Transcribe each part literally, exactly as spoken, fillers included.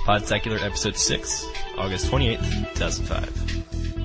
Podsecular Episode six, August twenty-eighth, two thousand five.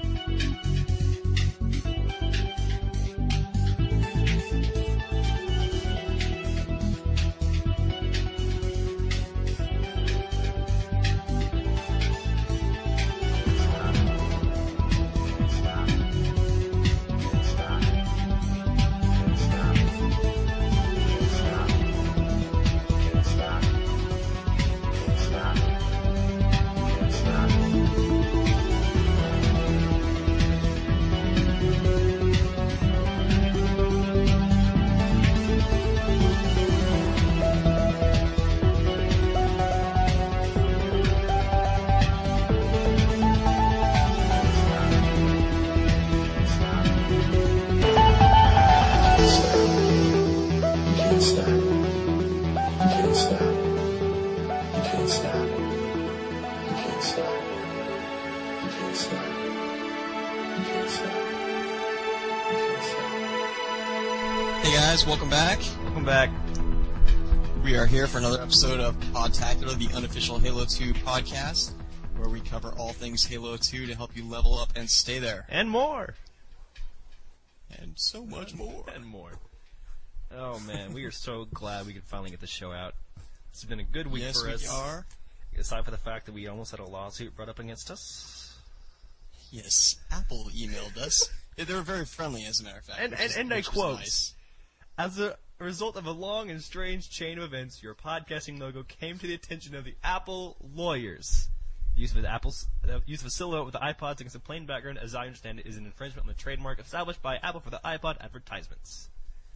Welcome back. Welcome back. We are here for another episode of Podtacular, the unofficial Halo two podcast, where we cover all things Halo two to help you level up and stay there. And more. And so much and, more. And more. Oh man, we are so glad we could finally get the show out. It's been a good week yes, for us. Yes, we are. Aside from the fact that we almost had a lawsuit brought up against us. Yes, Apple emailed us. Yeah, they were very friendly, as a matter of fact. And, and, is, and I quote, nice. As a result of a long and strange chain of events, your podcasting logo came to the attention of the Apple lawyers. The use of the Apple's the use of a silhouette with the iPods against a plain background, as I understand it, is an infringement on the trademark established by Apple for the iPod advertisements.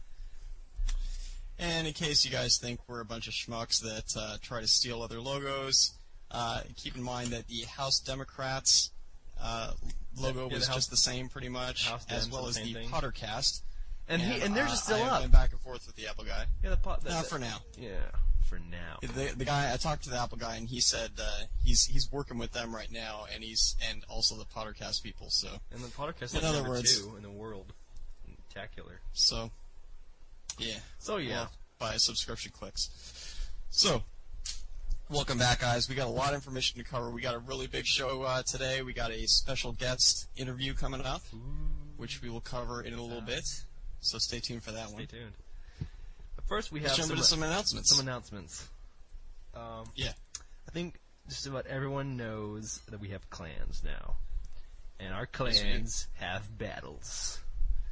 And in case you guys think we're a bunch of schmucks that uh, try to steal other logos, uh, keep in mind that the House Democrats uh, logo yeah, was House, just the same, pretty much, House as well as the thing. Pottercast. And, and, he, and they're uh, just still I up. I've been back and forth with the Apple guy. Yeah, the pot. No, for now. Yeah, for now. The the guy I talked to the Apple guy, and he said uh, he's he's working with them right now, and he's and also the Pottercast people. So and the Pottercast is in like other number words, two in the world. Spectacular. So yeah. So yeah. Well, by subscription clicks. So welcome back, guys. We got a lot of information to cover. We got a really big show uh, today. We got a special guest interview coming up, Ooh. which we will cover in a little bit. So stay tuned for that stay one. Stay tuned. But first, we Let's have jump some, into some announcements. Some announcements. Um, yeah. I think just about everyone knows that we have clans now, and our clans yes, have battles.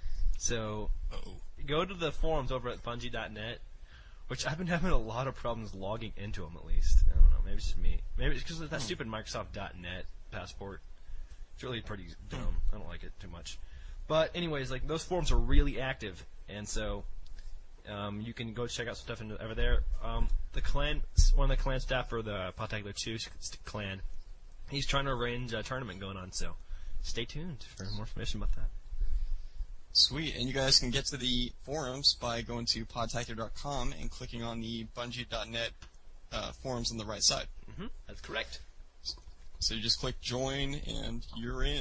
So Uh-oh. go to the forums over at Bungie dot net, which I've been having a lot of problems logging into them. At least I don't know. Maybe it's just me. Maybe it's because of that stupid Microsoft dot net passport. It's really pretty dumb. I don't like it too much. But anyways, like those forums are really active, and so um, you can go check out some stuff in, over there. Um, the clan, one of the clan staff for the Podtacular two clan, he's trying to arrange a tournament going on. So stay tuned for more information about that. Sweet, and you guys can get to the forums by going to podtacular dot com and clicking on the Bungie dot net uh, forums on the right side. Mm-hmm. That's correct. So you just click join, and you're in.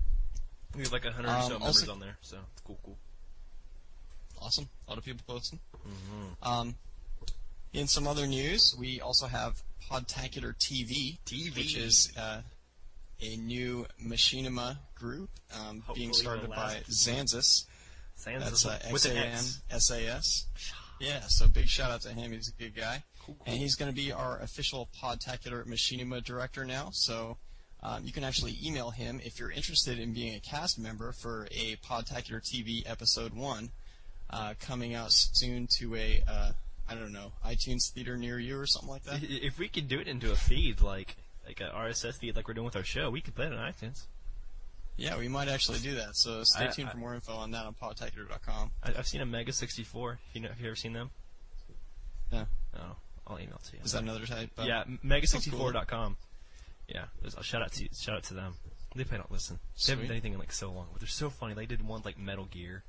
We have like a hundred or um, so members also, on there, so cool, cool. Awesome. A lot of people posting. Mm-hmm. Um, in some other news, we also have Podtacular T V, T V. which is uh, a new machinima group um, being started by Xanxus. Xanxus That's uh, with X A an N X. S A S. Yeah, so big shout out to him. He's a good guy. Cool, cool. And he's going to be our official Podtacular machinima director now, so Um, you can actually email him if you're interested in being a cast member for a Podtacular T V episode one, uh, coming out soon to a, uh, I don't know, iTunes theater near you or something like that. If we could do it into a feed, like like a R S S feed like we're doing with our show, we could play it on iTunes. Yeah, we might actually do that, so stay I, tuned I, for more info on that on podtacular dot com. I, I've seen a Mega sixty-four. You know, have you ever seen them? No. Oh, I'll email it to you. Is that another type? Uh, yeah, mega sixty-four dot com. Yeah, a shout out to shout out to them. They probably don't listen. They Sweet. haven't done anything in like so long, but they're so funny. They did one like Metal Gear.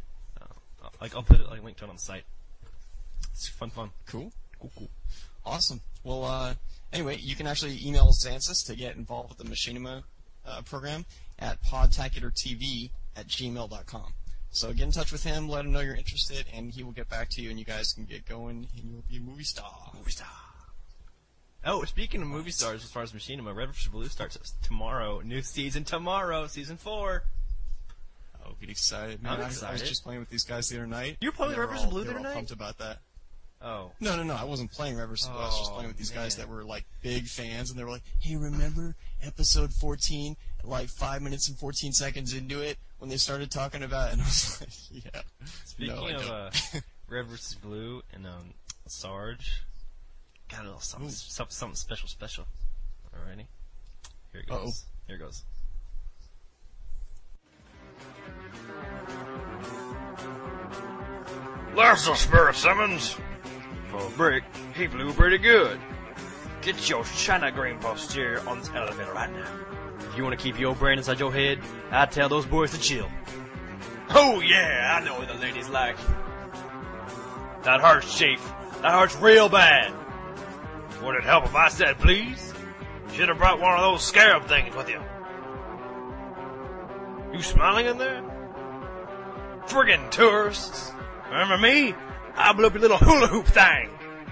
Uh, like I'll put it like linked to it on the site. It's fun, fun. Cool. Cool, cool. Awesome. Well, uh, anyway, you can actually email Xanxus to get involved with the Machinima uh, program at podtaculartv at gmail dot com. So get in touch with him, let him know you're interested, and he will get back to you, and you guys can get going, and you'll be a movie star. Movie star. Oh, speaking of movie stars, as far as Machinima, Red versus. Blue starts tomorrow. New season tomorrow, season four. Oh, get excited, man! I'm I, excited. I was just playing with these guys the other night. You were playing They Red were versus. all- Blue they the were other all night? pumped about that. Oh. No, no, no. I wasn't playing Red versus. Blue. I was just Oh, playing with these guys man. that were like big fans, and they were like, "Hey, remember episode fourteen? Like five minutes and fourteen seconds into it, when they started talking about it." And I was like, "Yeah." Speaking no, I of don't. uh, Red versus. Blue and um, Sarge, got a little something, Ooh. something, something special, special. Alrighty, here it goes. Uh-oh. Here it goes. There's the Spirit Simmons. For a break, he flew pretty good. Get your China Green posture on this elevator right now. If you want to keep your brain inside your head, I'd tell those boys to chill. Oh yeah, I know what the ladies like. That hurts, Chief. That hurts real bad. Would it help if I said please? Should have brought one of those scarab things with you. You smiling in there? Friggin' tourists. Remember me? I blew up your little hula hoop thing.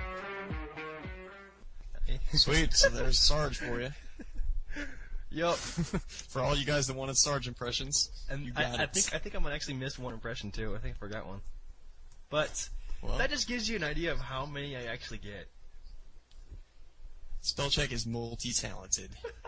Sweet. So there's Sarge for you. Yup. For all you guys that wanted Sarge impressions, And you got I, I it. think I think I'm gonna actually miss one impression too. I think I forgot one. But Well, that just gives you an idea of how many I actually get. Spellcheck is multi-talented.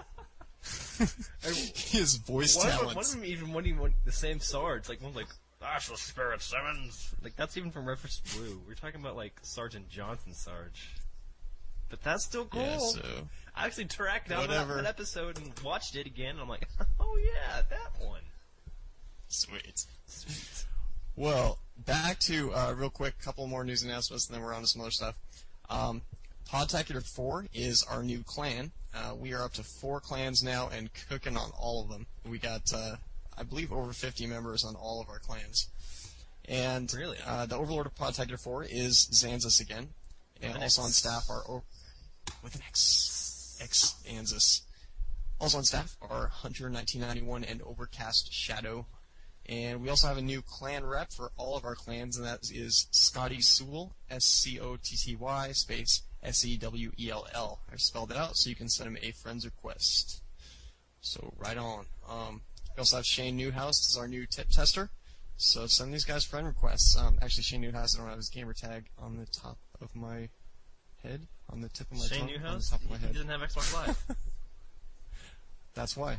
His voice One of, them, talents. one of them even one even the same Sarge. Like one's like that's the Spirit Simmons. Like that's even from Red versus. Blue. We're talking about like Sergeant Johnson Sarge. But that's still cool. Yeah, so I actually tracked down that, Whatever. that episode and watched it again. And I'm like, oh yeah, that one. sweet. Sweet. Well, back to uh, real quick, couple more news announcements, and then we're on to some other stuff. Um, Podtacular four is our new clan. Uh, we are up to four clans now and cooking on all of them. We got, uh, I believe, over fifty members on all of our clans. And Really? uh, the Overlord of Podtacular four is Xanzus again. And With an also on X. staff are... O- with an X. X Anzus. Also on staff are Hunter nineteen ninety-one and Overcast Shadow. And we also have a new clan rep for all of our clans, and that is Scotty Sewell, S C O T T Y, space S E W E L L. I've spelled it out so you can send him a friend's request. So, right on. Um, we also have Shane Newhouse as our new tip tester. So send these guys friend requests. Um, actually, Shane Newhouse, I don't have his gamer tag on the top of my head, on the tip of my Shane tongue, on the Newhouse? top of my He head. doesn't have Xbox Live. That's why.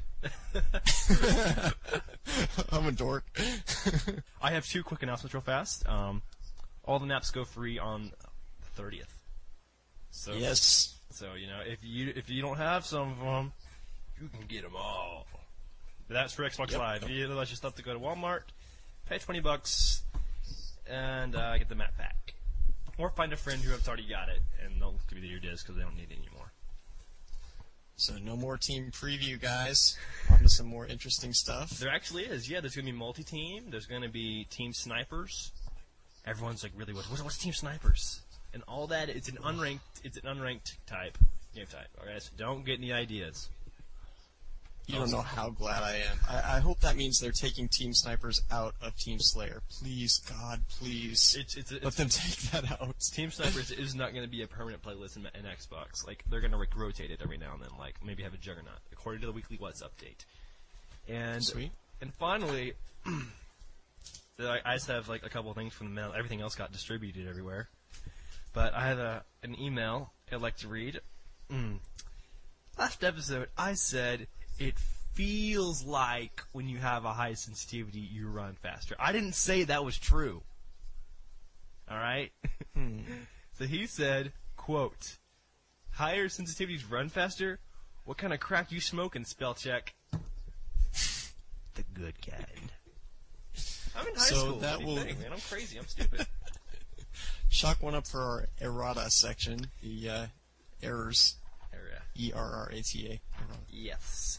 I'm a dork. I have two quick announcements real fast. Um, all the naps go free on the thirtieth. So, Yes. So you know, if you if you don't have some of them, you can get them all. But that's for Xbox Yep. Live. You otherwise just have to go to Walmart, pay twenty bucks, and uh, get the map pack, or find a friend who has already got it, and they'll give you your disc because they don't need it anymore. So no more team preview, guys. On to some more interesting stuff. There actually is. Yeah, there's gonna be multi-team. There's gonna be team snipers. Everyone's like, really, what, what's, what's team snipers? And all that. It's an unranked. It's an unranked type game type. All right, so don't get any ideas. You don't know how glad I am. I, I hope that means they're taking Team Snipers out of Team Slayer. Please, God, please. It's it's, Let it's them take that out. Team Snipers is not going to be a permanent playlist in, in Xbox. Like they're going to like, rotate it every now and then. Like maybe have a Juggernaut according to the weekly What's update. And Sweet. and finally, I, I just have like a couple of things from the mail. Everything else got distributed everywhere. But I have a an email I'd like to read. Mm. Last episode, I said it feels like when you have a high sensitivity, you run faster. I didn't say that was true. All right. Hmm. So he said, "Quote: Higher sensitivities run faster. What kind of crack you smoking? Spell check. The good kind." I'm in high So school. that what do you will- think, man? I'm crazy. I'm stupid. Chalk one up for our errata section. The uh, errors. Area. E R R A T A. Yes.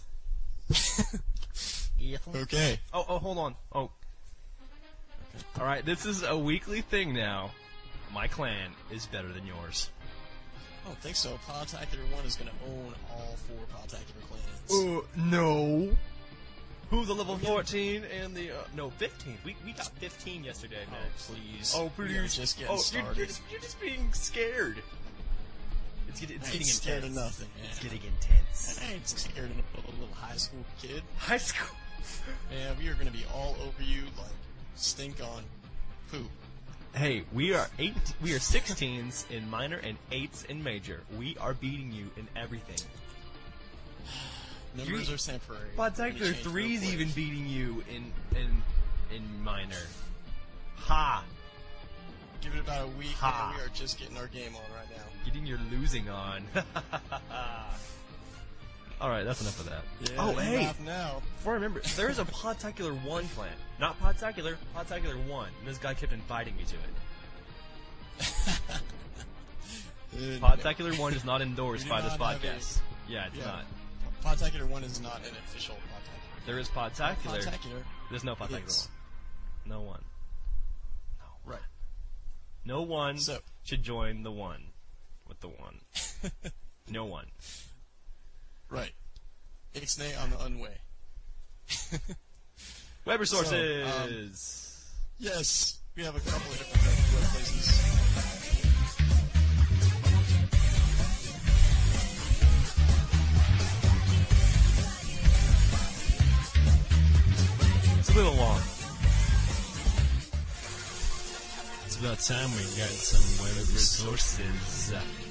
Yes. Okay. Oh, oh, hold on. Oh. All right, this is a weekly thing now. My clan is better than yours. I don't think so. Podtacular one is going to own all four Podtacular clans. Uh, no. Who's the level fourteen and the, uh, no, fifteen. We, we got fifteen yesterday, man. Oh, please. Oh, We are please. just getting Oh, you're, started. you're, just, you're just being scared. It's, get, it's I getting ain't scared of intense. nothing, man. It's getting intense. I ain't scared of a little high school kid. High school. Man, we are going to be all over you like stink on poop. Hey, we are eight. We are sixteens in minor and eights in major. We are beating you in everything. Numbers You're- are temporary. But Gonna Technicolor change three's real quick. even beating you in in in minor. Ha! Give it about a week, Ha. and we are just getting our game on right now. Getting your losing on. All right, that's enough of that. Yeah, oh, you hey! laugh now. Before I remember, there is a Podtacular one clan. Not Podtacular, Podtacular one. And this guy kept inviting me to it. Uh, Podtacular one is not endorsed We do by this not have podcast. Yeah, it's Yeah. not. Podtacular one is not an official Podtacular. There is Podtacular. Podtacular. There's no Podtacular is. one. No one. Right. No one So- should join the one with the one. No one. Right. Ixnay on the unway. Web So, resources. Yes, we have a couple of different web places. It's a little long. It's about time we got some web resources.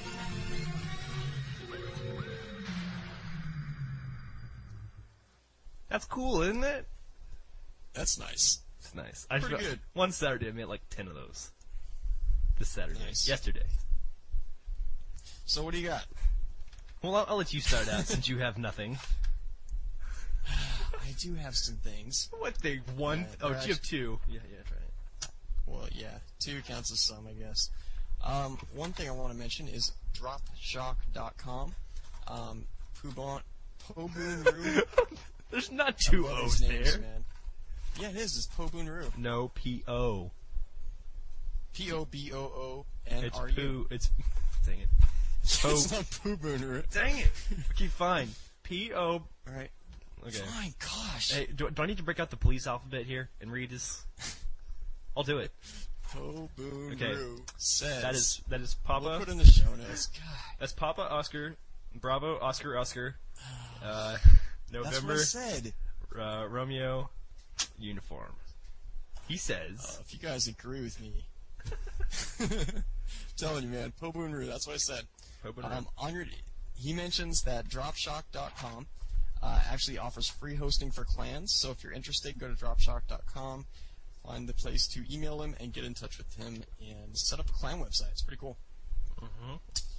That's cool, isn't it? That's nice. It's nice. I Pretty forgot- good. One Saturday I made like ten of those. This Saturday. Nice. Yesterday. So what do you got? Well, I'll, I'll let you start out since you have nothing. I do have some things. What thing? One? Yeah, oh, they're you have two. Yeah, yeah, try it. Well, yeah, two counts as some, I guess. Um, one thing I want to mention is drop shock dot com. Um, Pubon, Pobunru. There's not two I love O's these names, there. man. Yeah, it is. It's Pobunru. No, P O. P O B O O N It's R U. poo. It's. Dang it. Po. It's not Pobunru. Dang it. Okay, fine. P O. Alright. Okay. Fine, gosh. Hey, do, do I need to break out the police alphabet here and read this? I'll do it. Pobunru Okay. says. That is that is We'll Papa. put in the show notes. God. That's Papa Oscar, Bravo Oscar Oscar, uh, That's what November I said. uh, Romeo, uniform. He Uh, says, if you guys agree with me. telling you, man. Pobunru, that's what I said. Um, on your, he mentions that drop shock dot com uh, actually offers free hosting for clans. So if you're interested, go to drop shock dot com, find the place to email him, and get in touch with him and set up a clan website. It's pretty cool. Mhm.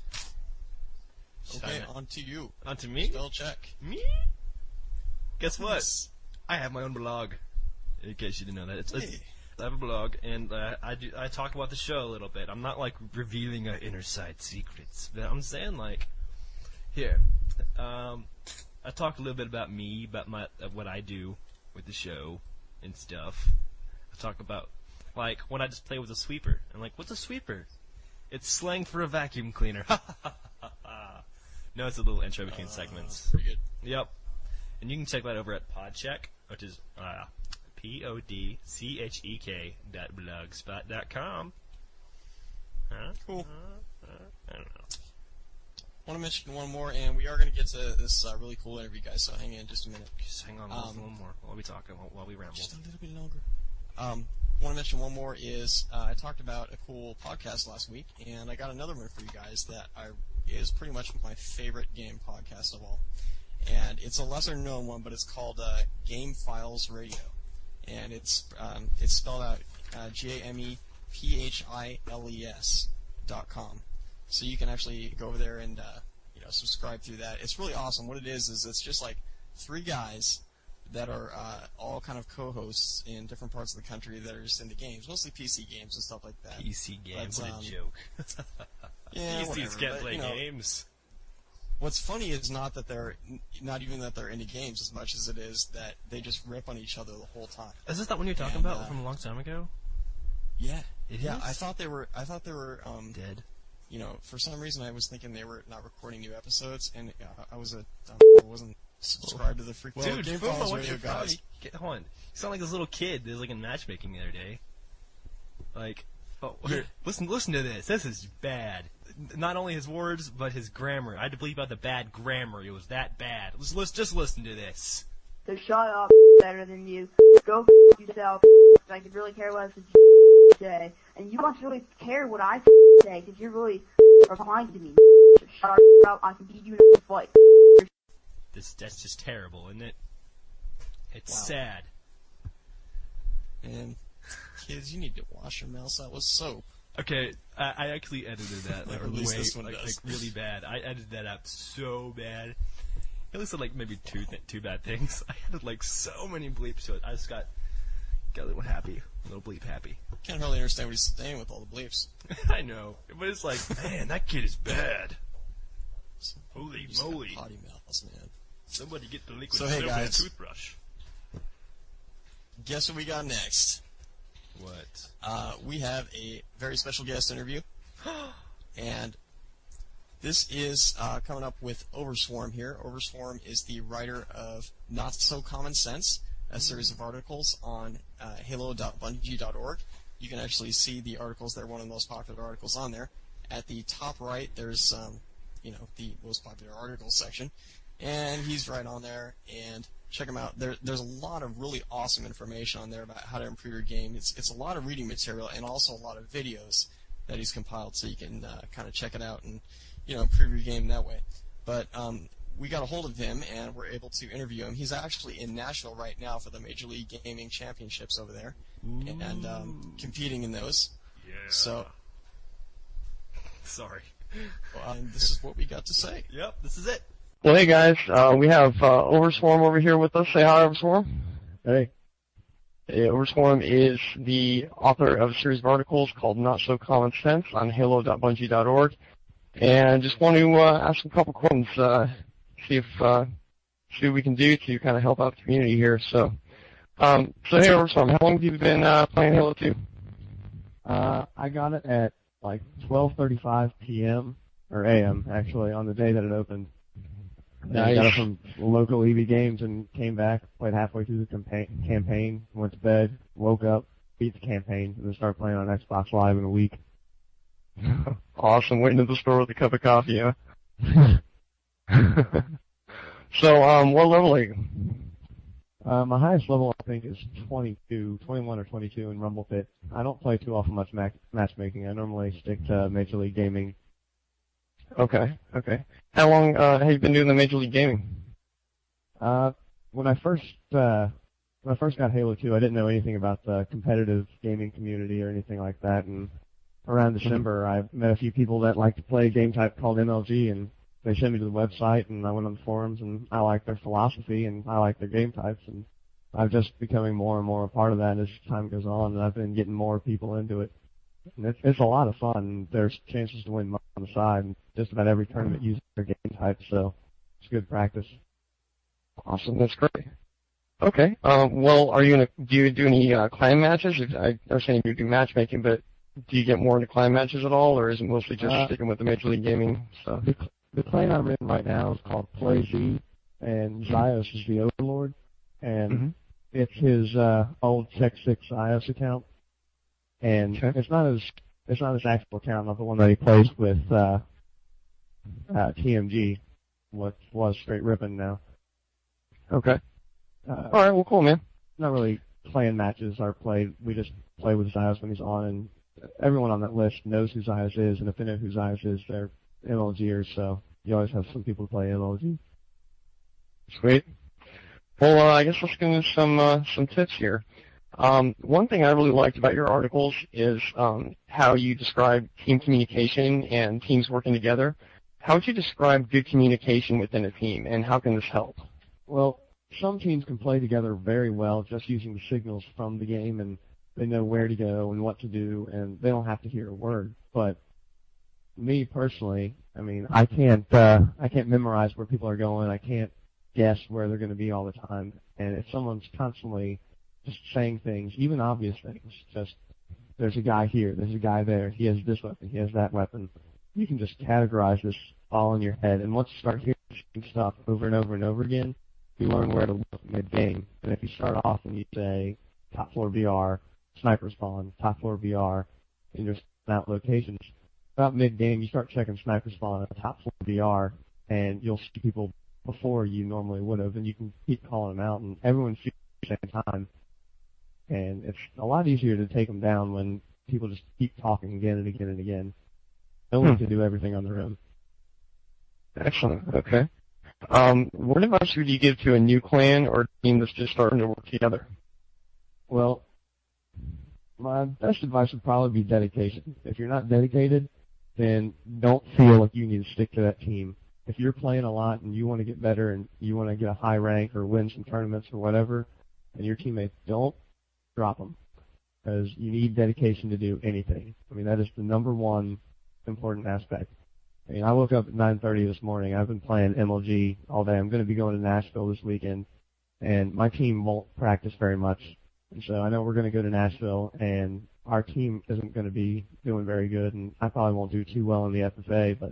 Okay, Shine it. on to you. On to me. Spell check. Me? Guess what? Yes. I have my own blog. In case you didn't know that, it's, it's Hey. I have a blog, and uh, I do I talk about the show a little bit. I'm not like revealing our inner side secrets, but I'm saying like, here, um, I talk a little bit about me, about my uh, what I do with the show and stuff. I talk about like when I just play with a sweeper. I'm like, what's a sweeper? It's slang for a vacuum cleaner. No, it's a little intro between Uh, segments. Pretty good. Yep. And you can check that over at Podcheck, which is uh, P O D C H E K dot blogspot dot com. Huh? Cool. Uh, uh, I don't know. I want to mention one more, and we are going to get to this uh, really cool interview, guys, so hang in just a minute. Just hang on just Um, a little more while we talk, while, while we ramble. Just a little bit longer. Um, want to mention one more is uh, I talked about a cool podcast last week, and I got another one for you guys that I is pretty much my favorite game podcast of all. And it's a lesser known one, but it's called uh, Game Files Radio, and it's um, it's spelled out uh, J A M E P H I L E S dot com. So you can actually go over there and uh, you know subscribe through that. It's really awesome. What it is is it's just like three guys that are uh, all kind of co-hosts in different parts of the country that are just into games, mostly P C games and stuff like that. P C games, But, what a um, joke. Yeah, P Cs whatever, can't but, play you know, games. What's funny is not that they're not even that they're into games as much as it is that they just rip on each other the whole time. Is this that one you're talking And, about uh, from a long time ago? Yeah, It yeah. is? I thought they were. I thought they were. Um, Dead. you know, for some reason I was thinking they were not recording new episodes, and uh, I was a dumb, I wasn't subscribed to the freaking Dude, Game Fumo, Files what Radio the fuck? guys. Get, hold on. You sound like this little kid that was like in matchmaking the other day. Like, Oh, here, listen, listen to this. This is bad. Not only his words, but his grammar. I had to bleep out the bad grammar. It was that bad. Let's, let's just listen to this. So shut up, better than you. Go f yourself. I could really care what I say. And you must really care what I say, because you're really replying to me. So shut up, I can beat you in a fight. This, that's just terrible, isn't it? It's Wow. sad. And kids, you need to wash your mouths out with soap. Okay, I, I actually edited that like, Or at least way, this one like, does. like really bad. I edited that out so bad. At least like maybe two th- two bad things. I added like so many bleeps to it. I just got got a little happy, a little bleep happy. Can't really understand what he's saying with all the bleeps. I know, but it's like, man, that kid is bad. Holy He's got moly! potty mouths, man. Somebody get the liquid So, hey, soap and a guys. toothbrush. Guess what we got next? What? Uh, we have a very special guest interview, and this is uh, coming up with Overswarm here. Overswarm is the writer of Not So Common Sense, a series of articles on uh, halo dot bungie dot org. You can actually see the articles. They're one of the most popular articles on there. At the top right, there's um, you know the most popular articles section, and he's right on there. And check him out. There, there's a lot of really awesome information on there about how to improve your game. It's it's a lot of reading material and also a lot of videos that he's compiled, so you can uh, kind of check it out and you know improve your game that way. But um, we got a hold of him and we're able to interview him. He's actually in Nashville right now for the Major League Gaming Championships over there, Ooh. and um, competing in those. Yeah. So Sorry. um, this is what we got to say. Yep, this is it. Well, hey guys, uh, we have uh, Overswarm over here with us. Say hi, Overswarm. Hey. Hey, Overswarm is the author of a series of articles called Not So Common Sense on halo dot bungie dot org, and just want to uh, ask a couple questions, uh, see if uh, see what we can do to kind of help out the community here. So, um, so hey, Overswarm, how long have you been uh, playing Halo two? Uh, I got it at like twelve thirty-five p.m. or a m. actually on the day that it opened. And I got it Nice. from local E V Games and came back, played halfway through the campa- campaign, went to bed, woke up, beat the campaign, and then started playing on Xbox Live in a week. Awesome. Went into the store with a cup of coffee, huh? So, um, what level are you? Uh, my highest level I think is twenty-two, twenty-one or twenty-two in Rumble Pit. I don't play too often much ma- matchmaking. I normally stick to Major League Gaming. Okay, okay. How long uh, have you been doing the Major League Gaming? Uh, when I first uh, when I first got Halo two, I didn't know anything about the competitive gaming community or anything like that. And around December, I met a few people that like to play a game type called M L G, and they sent me to the website, and I went on the forums, and I like their philosophy, and I like their game types, and I've just becoming more and more a part of that as time goes on, and I've been getting more people into it. And it's, it's a lot of fun. There's chances to win money on the side, and just about every tournament uses their game type, so it's good practice. Awesome, that's great. Okay, um, well, are you gonna, do you do any uh, clan matches? If- I understand you do matchmaking, but do you get more into clan matches at all, or is it mostly just Uh, sticking with the Major League Gaming stuff? The, the clan I'm in right now is called PlayZ, and Zios is the Overlord, and Mhm. it's his uh, old Tech six Zios account, and Okay. it's not his it's not his actual account, not the one that he plays with uh, uh, T M G, what was Straight Rippin' now. Okay. Uh, Alright, well, cool, man. not really clan matches are played. We just play with Zios when he's on, and everyone on that list knows who Zios is, and if they know who Zios is, they're MLGers, so you always have some people to play M L G. Sweet. Well, uh, I guess let's get into some uh, some tips here. Um, one thing I really liked about your articles is um, how you describe team communication and teams working together. How would you describe good communication within a team, and how can this help? Well, some teams can play together very well just using the signals from the game, and they know where to go and what to do, and they don't have to hear a word. But me personally, I mean, I can't uh, I can't memorize where people are going. I can't guess where they're going to be all the time. And if someone's constantly just saying things, even obvious things, just there's a guy here, there's a guy there, he has this weapon, he has that weapon, you can just categorize this all in your head. And once you start hearing stuff over and over and over again, you learn where to look mid-game. And if you start off and you say top floor B R, sniper spawn, top floor B R, in your out locations. About mid-game, you start checking sniper spawn on the top floor of V R, and you'll see people before you normally would have, and you can keep calling them out, and everyone shoots at the same time. And it's a lot easier to take them down when people just keep talking again and again and again. No one Hmm. can do everything on their own. Excellent. Okay. Um, what advice would you give to a new clan or team that's just starting to work together? Well, my best advice would probably be dedication. If you're not dedicated, then don't feel like you need to stick to that team. If you're playing a lot and you want to get better and you want to get a high rank or win some tournaments or whatever, and your teammates don't, drop them. Because you need dedication to do anything. I mean, that is the number one important aspect. I mean, I woke up at nine thirty this morning. I've been playing M L G all day. I'm going to be going to Nashville this weekend, and my team won't practice very much. And so I know we're going to go to Nashville, and our team isn't going to be doing very good, and I probably won't do too well in the F F A, but,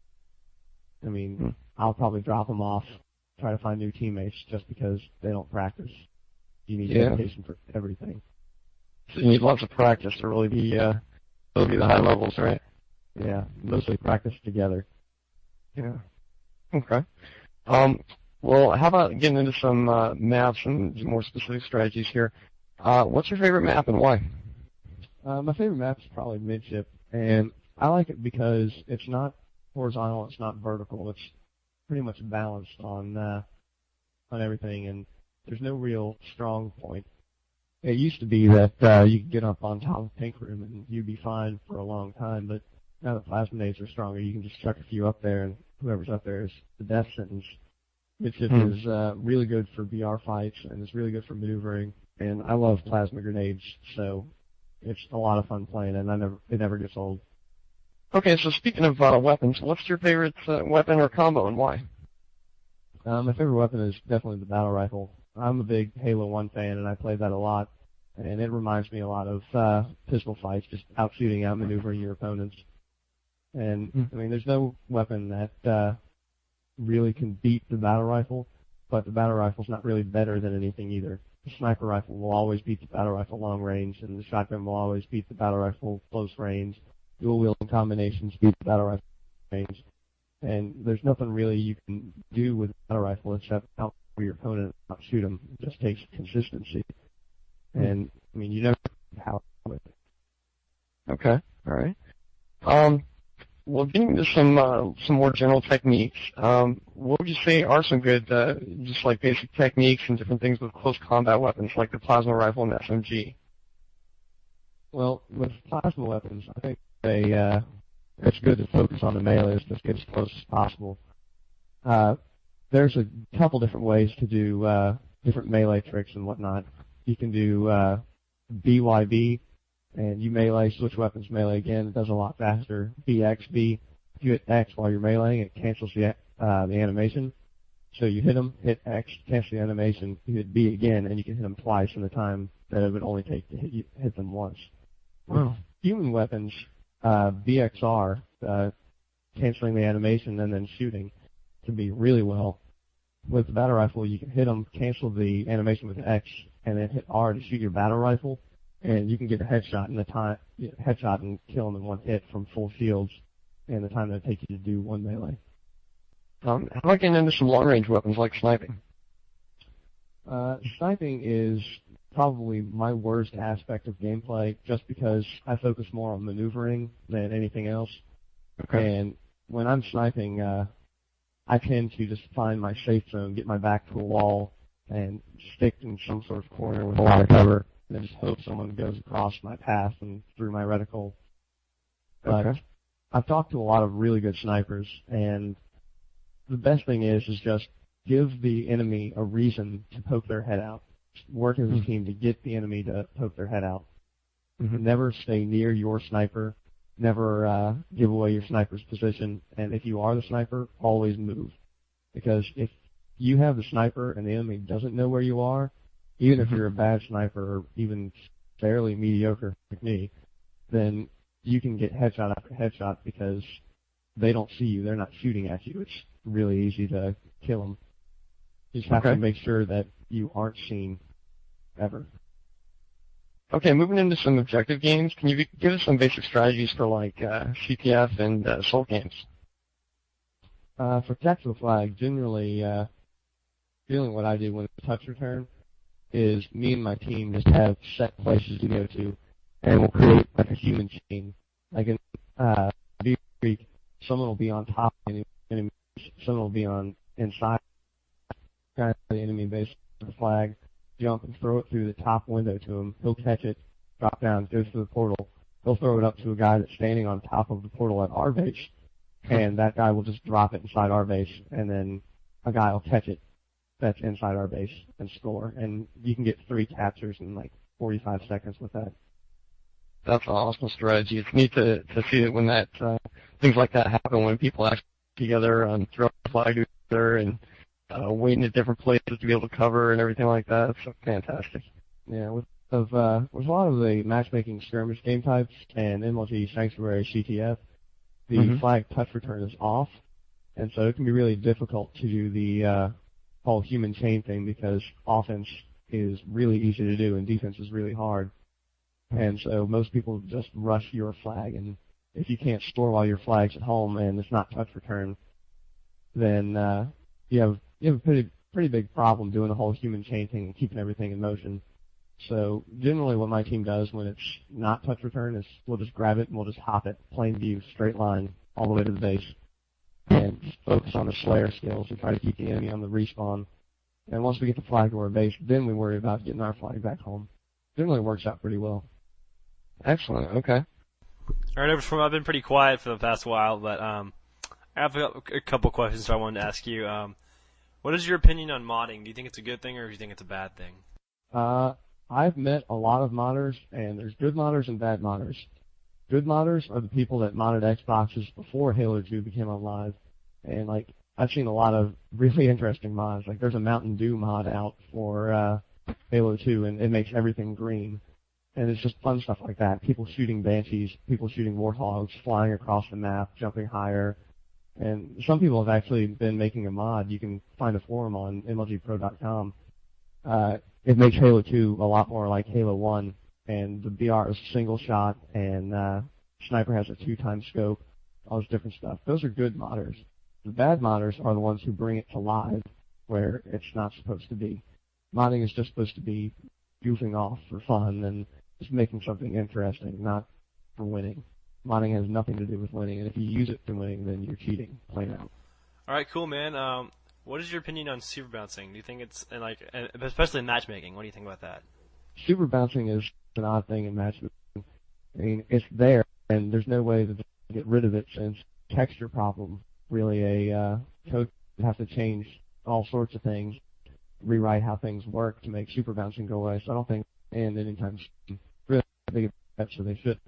I mean, Hmm. I'll probably drop them off, try to find new teammates just because they don't practice. You need Yeah. dedication for everything. So you need lots of practice to really be, uh, really be the high levels, right? Yeah, mostly practice together. Yeah. Okay. Um, well, how about getting into some uh, maps and more specific strategies here? Uh, what's your favorite map and why? Uh, my favorite map is probably midship, and I like it because it's not horizontal, it's not vertical, it's pretty much balanced on uh, on everything, and there's no real strong point. It used to be that uh, you could get up on top of Pink Room and you'd be fine for a long time, but now that plasminades are stronger, you can just chuck a few up there, and whoever's up there is the death sentence. Midship Hmm. is uh, really good for V R fights, and it's really good for maneuvering, and I love plasma grenades, so it's a lot of fun playing, and I never it never gets old. Okay, so speaking of uh, weapons, what's your favorite uh, weapon or combo and why? Uh, my favorite weapon is definitely the battle rifle. I'm a big Halo one fan, and I play that a lot, and it reminds me a lot of uh, pistol fights, just out shooting, out maneuvering your opponents. And Hmm. I mean, there's no weapon that uh, really can beat the battle rifle, but the battle rifle's not really better than anything either. The sniper rifle will always beat the battle rifle long range, and the shotgun will always beat the battle rifle close range. Dual wielding combinations beat the battle rifle range. And there's nothing really you can do with the battle rifle except out for your opponent and not shoot them. It just takes consistency. And, I mean, you never know how with it. Okay, all right. Um, well, getting into some uh, some more general techniques, um, what would you say are some good, uh, just like basic techniques and different things with close combat weapons like the plasma rifle and S M G? Well, with plasma weapons, I think they, uh, it's good to focus on the melees, just get as close as possible. Uh, there's a couple different ways to do uh, different melee tricks and whatnot. You can do uh, B Y B, and you melee, switch weapons, melee again. It does a lot faster. B X B, if you hit X while you're meleeing, it cancels the uh, the animation. So you hit them, hit X, cancel the animation, you hit B again, and you can hit them twice in the time that it would only take to hit, you, hit them once. Wow. Human weapons, uh, B X R, uh, canceling the animation and then shooting, can be really well. With the battle rifle, you can hit them, cancel the animation with X, and then hit R to shoot your battle rifle, and you can get a headshot in the time, headshot and kill them in one hit from full shields, and the time that it takes you to do one melee. Um, how about getting into some long-range weapons like sniping? Uh, sniping is probably my worst aspect of gameplay, just because I focus more on maneuvering than anything else. Okay. And when I'm sniping, uh, I tend to just find my safe zone, get my back to a wall, and stick in some sort of corner with a lot of cover, and then just hope someone goes across my path and through my reticle. But Okay. I've talked to a lot of really good snipers, and the best thing is, is just give the enemy a reason to poke their head out. Work as a Mhm. team to get the enemy to poke their head out. Mhm. Never stay near your sniper. Never uh, give away your sniper's position. And if you are the sniper, always move. Because if you have the sniper and the enemy doesn't know where you are, even if you're a bad sniper or even fairly mediocre like me, then you can get headshot after headshot because they don't see you. They're not shooting at you. It's really easy to kill them. You just have Okay. to make sure that you aren't seen ever. Okay, moving into some objective games, can you give us some basic strategies for like uh, C T F and uh, Soul games? Uh, for tactical flag, generally, uh, feeling what I do when it's touch return is me and my team just have set places to go to, and we'll create like a human chain. Like in uh, Beaver Creek, someone will be on top of the enemy, someone will be on inside kind of the enemy base of the flag, jump and throw it through the top window to him. He'll catch it, drop down, goes through the portal. He'll throw it up to a guy that's standing on top of the portal at our base, and that guy will just drop it inside our base, and then a guy will catch it that's inside our base and score. And you can get three captures in like forty-five seconds with that. That's an awesome strategy. It's neat to, to see it when that uh, things like that happen, when people actually get together and throw a flag together and uh, waiting at different places to be able to cover and everything like that. It's fantastic. Yeah, with of uh, with a lot of the matchmaking skirmish game types and M L G Sanctuary C T F, the Mhm. flag touch return is off, and so it can be really difficult to do the uh, whole human chain thing because offense is really easy to do and defense is really hard. And so most people just rush your flag, and if you can't store while your flag's at home and it's not touch return, then uh, you have you have a pretty pretty big problem doing the whole human chain thing and keeping everything in motion. So generally what my team does when it's not touch return is we'll just grab it and we'll just hop it, plain view, straight line, all the way to the base, and just focus on the Slayer skills and try to keep the enemy on the respawn. And once we get the flag to our base, then we worry about getting our flag back home. Generally works out pretty well. Excellent. Okay. All right, Overswarm, I've been pretty quiet for the past while, but um, I have a, a couple questions I wanted to ask you. Um, what is your opinion on modding? Do you think it's a good thing or do you think it's a bad thing? Uh, I've met a lot of modders, and there's good modders and bad modders. Good modders are the people that modded Xboxes before Halo two became online, and like I've seen a lot of really interesting mods. Like there's a Mountain Dew mod out for uh, Halo two, and it makes everything green, and it's just fun stuff like that. People shooting Banshees, people shooting Warthogs, flying across the map, jumping higher, and some people have actually been making a mod. You can find a forum on M L G pro dot com. Uh, it makes Halo two a lot more like Halo one, and the B R is single shot, and uh, Sniper has a two-time scope, all this different stuff. Those are good modders. The bad modders are the ones who bring it to live where it's not supposed to be. Modding is just supposed to be goofing off for fun and just making something interesting, not for winning. Modding has nothing to do with winning, and if you use it for winning, then you're cheating, plain out. All right, cool, man. Um, what is your opinion on super bouncing? Do you think it's and like, and especially in matchmaking? What do you think about that? Super bouncing is an odd thing in matchmaking. I mean, it's there, and there's no way to get rid of it since texture problem. Really, a uh, code would have to change all sorts of things, rewrite how things work to make super bouncing go away. So I don't think, and anytime soon, really big that, so they shouldn't.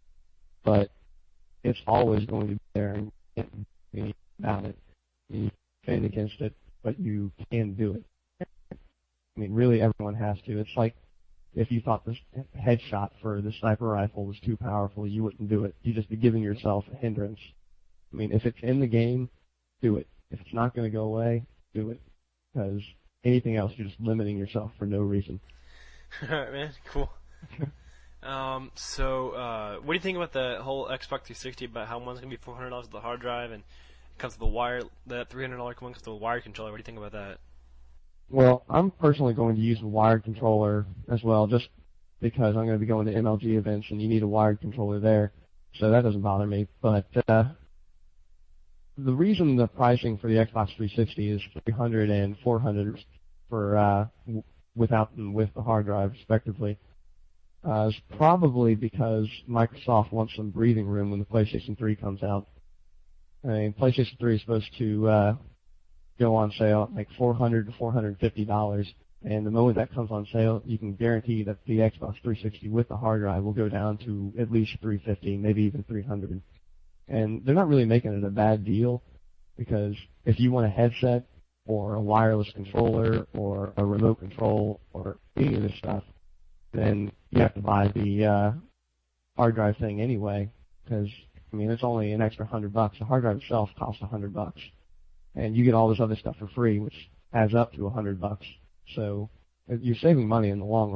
But it's always going to be there, and you can't do anything about it. You defend against it, but you can do it. I mean, really, everyone has to. It's like if you thought the headshot for the sniper rifle was too powerful, you wouldn't do it. You'd just be giving yourself a hindrance. I mean, if it's in the game, do it. If it's not going to go away, do it. Because anything else, you're just limiting yourself for no reason. All right, man. Cool. um, so, uh, what do you think about the whole Xbox three sixty? About how one's going to be four hundred dollars with the hard drive and it comes with the wire, that three hundred dollars one comes with the wired controller. What do you think about that? Well, I'm personally going to use a wired controller as well, just because I'm going to be going to M L G events and you need a wired controller there. So that doesn't bother me. But uh, the reason the pricing for the Xbox three sixty is three hundred and four hundred for uh, w- without and with the hard drive, respectively, uh, is probably because Microsoft wants some breathing room when the PlayStation three comes out. I mean, PlayStation three is supposed to uh, go on sale at like four hundred to four hundred fifty dollars, and the moment that comes on sale, you can guarantee that the Xbox three sixty with the hard drive will go down to at least three hundred fifty dollars, maybe even three hundred dollars. And they're not really making it a bad deal, because if you want a headset or a wireless controller or a remote control or any of this stuff, then you have to buy the uh, hard drive thing anyway, because, I mean, it's only an extra hundred bucks. The hard drive itself costs a hundred bucks. And you get all this other stuff for free, which adds up to a hundred bucks. So you're saving money in the long run.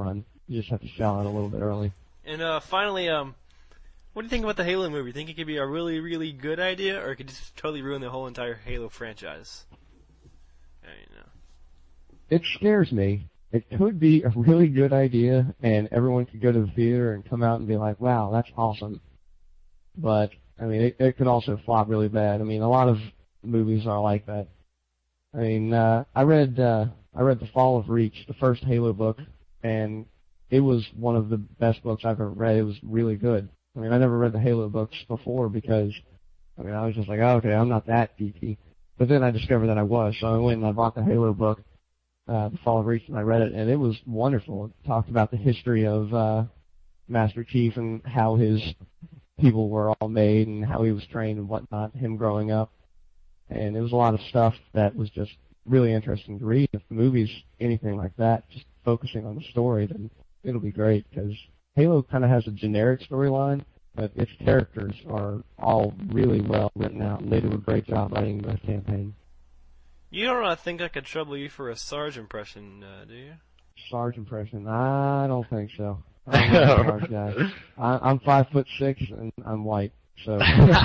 You just have to shell out a little bit early. And uh, finally, um, what do you think about the Halo movie? Think it could be a really, really good idea, or it could just totally ruin the whole entire Halo franchise? I don't know. It scares me. It could be a really good idea, and everyone could go to the theater and come out and be like, wow, that's awesome. But, I mean, it, it could also flop really bad. I mean, a lot of movies are like that. I mean, uh, I read, uh, I read The Fall of Reach, the first Halo book, and it was one of the best books I've ever read. It was really good. I mean, I never read the Halo books before because, I mean, I was just like, oh, okay, I'm not that geeky. But then I discovered that I was, so I went and I bought the Halo book, uh, The Fall of Reach, and I read it, and it was wonderful. It talked about the history of uh, Master Chief and how his people were all made and how he was trained and whatnot, him growing up. And it was a lot of stuff that was just really interesting to read. If the movie's anything like that, just focusing on the story, then it'll be great, because Halo kind of has a generic storyline, but its characters are all really well written out, and they do a great job writing the campaign. You don't uh, think I could trouble you for a Sarge impression, uh, do you? Sarge impression? I don't think so. I'm not a Sarge guy. I, I'm five foot six and I'm white, so.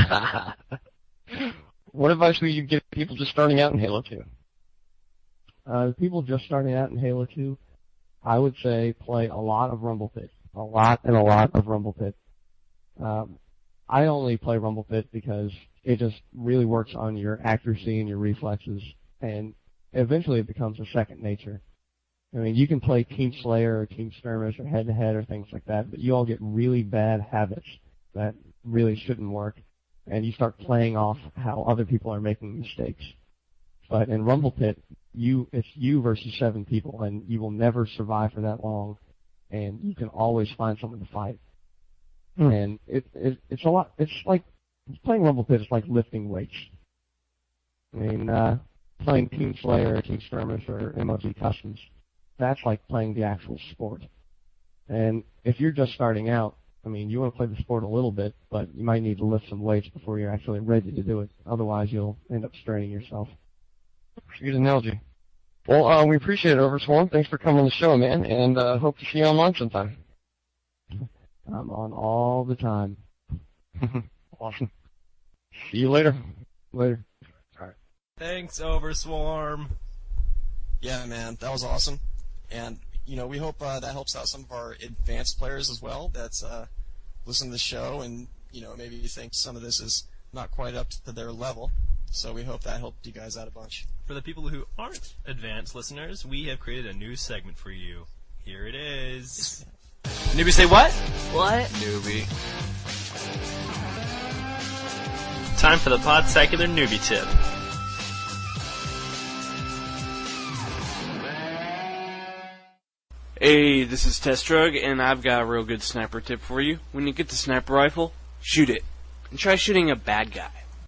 What advice would you give people just starting out in Halo two? Uh, the people just starting out in Halo two, I would say play a lot of Rumble Pit. A lot and a lot of Rumble Pit. Um, I only play Rumble Pit because it just really works on your accuracy and your reflexes, and eventually it becomes a second nature. I mean, you can play Team Slayer or Team Skirmish or head-to-head or things like that, but you all get really bad habits that really shouldn't work, and you start playing off how other people are making mistakes. But in Rumble Pit, you it's you versus seven people, and you will never survive for that long, and you can always find someone to fight. Hmm. And it, it it's a lot. It's like playing Rumble Pit is like lifting weights. I mean, uh, playing Team Slayer or Team Skirmish or M O G Customs, that's like playing the actual sport. And if you're just starting out, I mean, you want to play the sport a little bit, but you might need to lift some weights before you're actually ready to do it. Otherwise, you'll end up straining yourself. That's a good analogy. Well, uh, we appreciate it, Overswarm. Thanks for coming on the show, man, and uh, hope to see you online sometime. I'm on all the time. Awesome. See you later. Later. All right. Thanks, Overswarm. Yeah, man, that was awesome. And, you know, we hope uh, that helps out some of our advanced players as well that's uh, listen to the show and, you know, maybe you think some of this is not quite up to their level. So we hope that helped you guys out a bunch. For the people who aren't advanced listeners, we have created a new segment for you. Here it is. Newbie say what? What? Newbie. Time for the Podsecular Newbie Tip. Hey, this is Test Drug, and I've got a real good sniper tip for you. When you get the sniper rifle, shoot it. And try shooting a bad guy.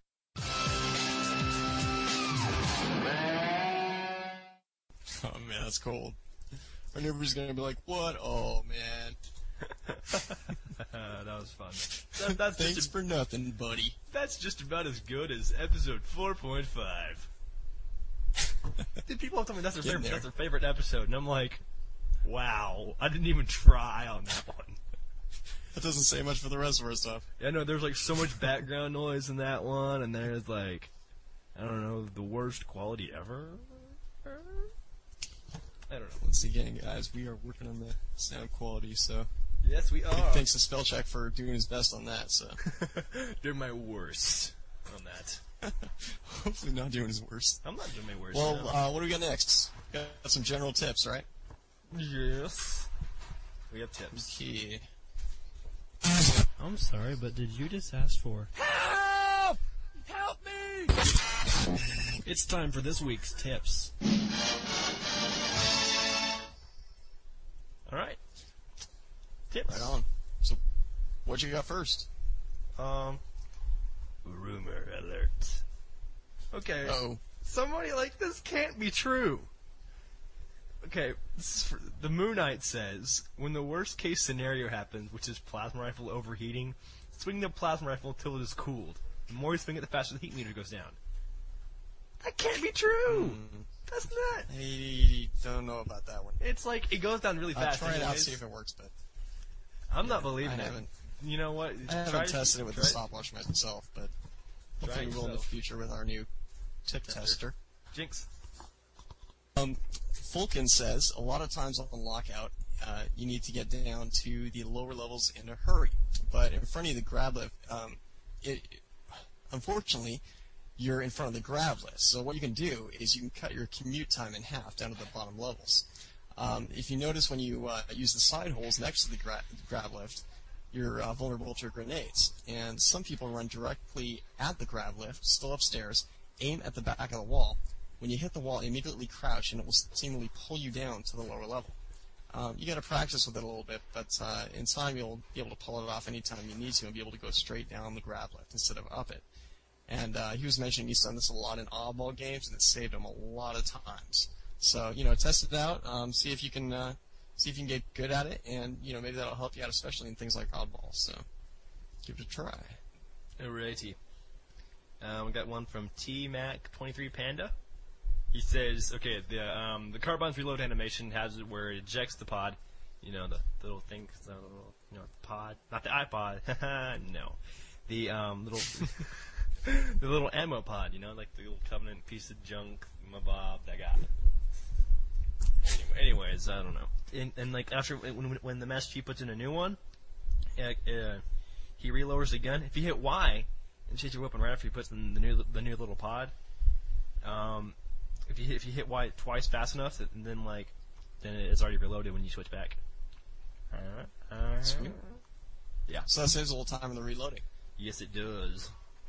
Oh, man, that's cold. Our neighbor's going to be like, what? Oh, man. That was fun. That, that's Thanks just a, for nothing, buddy. That's just about as good as episode four point five. Dude, people have told me that's their, Getting favorite, there. that's their favorite episode, and I'm like, wow, I didn't even try on that one. That doesn't say much for the rest of our stuff. Yeah, no, there's like so much background noise in that one, and there's like, I don't know, the worst quality ever? I don't know. Once again, guys, we are working on the sound quality, so Yes, we big are. thanks to Spellcheck for doing his best on that, so Doing my worst on that. hopefully not doing his worst. I'm not doing my worst. Well, no. uh, what do we got next? Got some general tips, right? Yes. We have tips. Okay. I'm sorry, but did you just ask for... Help! Help me! It's time for this week's tips. Alright. Tips. Right on. So, what you got first? Um, rumor alert. Okay. Oh. Somebody like this can't be true. Okay, this is for, the Moon Knight says, when the worst case scenario happens, which is plasma rifle overheating, swing the plasma rifle until it is cooled. The more you swing it, the faster the heat meter goes down. That can't be true! Mm. That's not... I don't don't know about that one. It's like it goes down really I'll fast. try it out, anyways. see if it works, but I'm yeah, not believing I it. haven't. You know what? I haven't Try tested it with try the stopwatch myself, but Try hopefully it we will in the yourself. future with our new tip tester. Jinx. Um, Fulkin says a lot of times on lockout, uh, you need to get down to the lower levels in a hurry, but in front of the grab lift, um, it, unfortunately, you're in front of the grab lift. So what you can do is you can cut your commute time in half down to the bottom levels. Um, if you notice when you uh, use the side holes next to the gra- grab lift, you're uh, vulnerable to grenades. And some people run directly at the grab lift, still upstairs, aim at the back of the wall. When you hit the wall, immediately crouch, and it will seemingly pull you down to the lower level. Um, you got to practice with it a little bit, but uh, in time you'll be able to pull it off anytime you need to and be able to go straight down the grab lift instead of up it. And uh, he was mentioning he's done this a lot in oddball games, and it saved him a lot of times. So, you know, test it out, um, see if you can uh, see if you can get good at it, and, you know, maybe that'll help you out, especially in things like oddball. So, give it a try. Alrighty. Uh, we got one from T Mac twenty-three Panda. He says, okay, the um, the Carbon's reload animation has it where it ejects the pod. You know, the, the little thing, the little, you know, pod, not the iPod. No, the um, little, the little ammo pod. You know, like the little Covenant piece of junk, my Bob, that guy. Anyway, anyways, I don't know. And, and like after when when the Master Chief puts in a new one, uh, uh, he relowers the gun. If you hit Y and shake your weapon right after he puts in the new the new little pod, um. If you hit, if you hit Y twice fast enough, and then like, then it's already reloaded when you switch back. Uh, uh, Sweet. Yeah. So that saves a little time in the reloading. Yes, it does.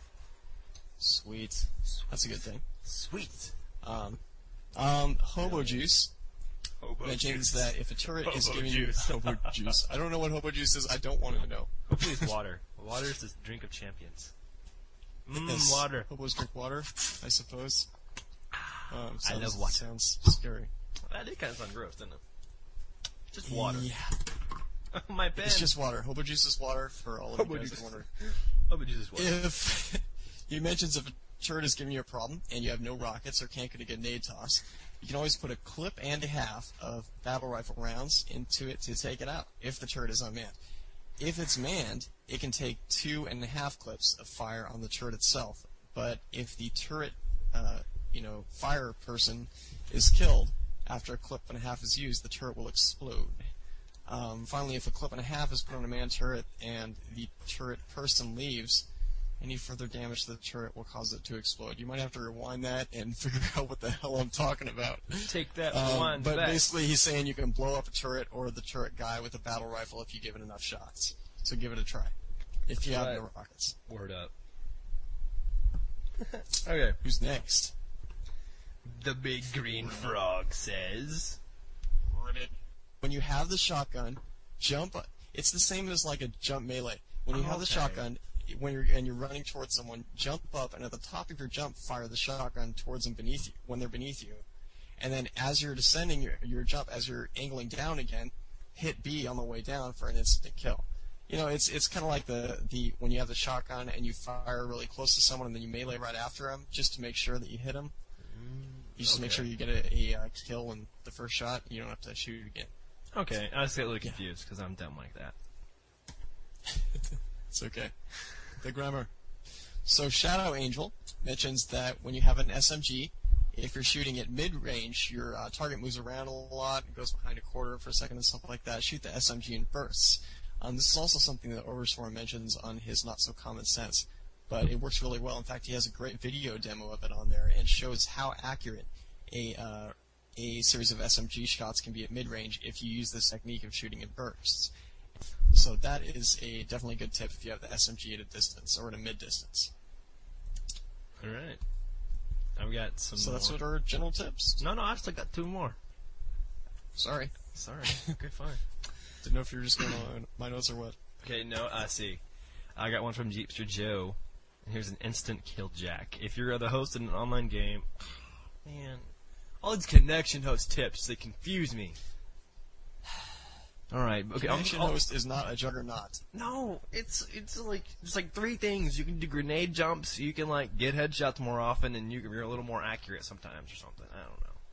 Sweet. That's a good thing. Sweet. Um, um, Hobo Juice Hobo mentions juice. that if a turret is Hobo giving juice. you Hobo Juice, I don't know what Hobo Juice is. I don't want to know. Hopefully it's water. Water is the drink of champions. Mmm, Yes, water. Hobos drink water, I suppose. Um, I sounds, love water. Sounds scary. That did kind of sound gross, didn't it? Just water. Yeah, My pen. it's just water. Hobo Juice is water for all of Hobo you guys juice. that wonder. Hobo juice is water. If he mentions if a turret is giving you a problem and you have no rockets or can't get a grenade toss, you can always put a clip and a half of battle rifle rounds into it to take it out if the turret is unmanned. If it's manned, it can take two and a half clips of fire on the turret itself. But if the turret, uh, you know, fire person is killed after a clip and a half is used, the turret will explode. Um, finally, if a clip and a half is put on a manned turret and the turret person leaves, any further damage to the turret will cause it to explode. You might have to rewind that and figure out what the hell I'm talking about. Take that Um, one but back. basically, he's saying you can blow up a turret or the turret guy with a battle rifle if you give it enough shots. So give it a try. If you have Right. no rockets. Word up. Okay. Who's next? The big green frog says. When you have the shotgun, jump. It's the same as like a jump melee. When you have the Okay. shotgun, when you're and you're running towards someone, jump up, and at the top of your jump, fire the shotgun towards them beneath you when they're beneath you. And then as you're descending your your jump, as you're angling down again, hit B on the way down for an instant kill. You know, it's it's kind of like the the when you have the shotgun and you fire really close to someone and then you melee right after them just to make sure that you hit them. You just make okay. sure you get a, a uh, kill in the first shot. You don't have to shoot again. Okay, I just get a little confused because I'm dumb like that. It's okay. The grammar. So Shadow Angel mentions that when you have an S M G, if you're shooting at mid-range, your uh, target moves around a lot, goes behind a quarter for a second and stuff like that. Shoot the S M G in bursts. Um, this is also something that Overstorm mentions on his Not So Common Sense, but it works really well. In fact, he has a great video demo of it on there and shows how accurate a uh, a series of S M G shots can be at mid-range if you use this technique of shooting in bursts. So that is a definitely good tip if you have the S M G at a distance or at a mid-distance. All right. I've got some. So more. that's what our general tips. No, no, I've still got two more. Sorry. Sorry. Okay, fine. Didn't know if you were just going on my notes or what. Okay, no, I see. I got one from Jeepster Joe. And here's an instant kill jack. If you're the host in an online game, man, all these connection host tips, they confuse me. All right, okay. I'll- Connection I'll- host is not a juggernaut. No, it's it's like it's like three things. You can do grenade jumps. You can like get headshots more often, and you can, you're a little more accurate sometimes or something. I don't know.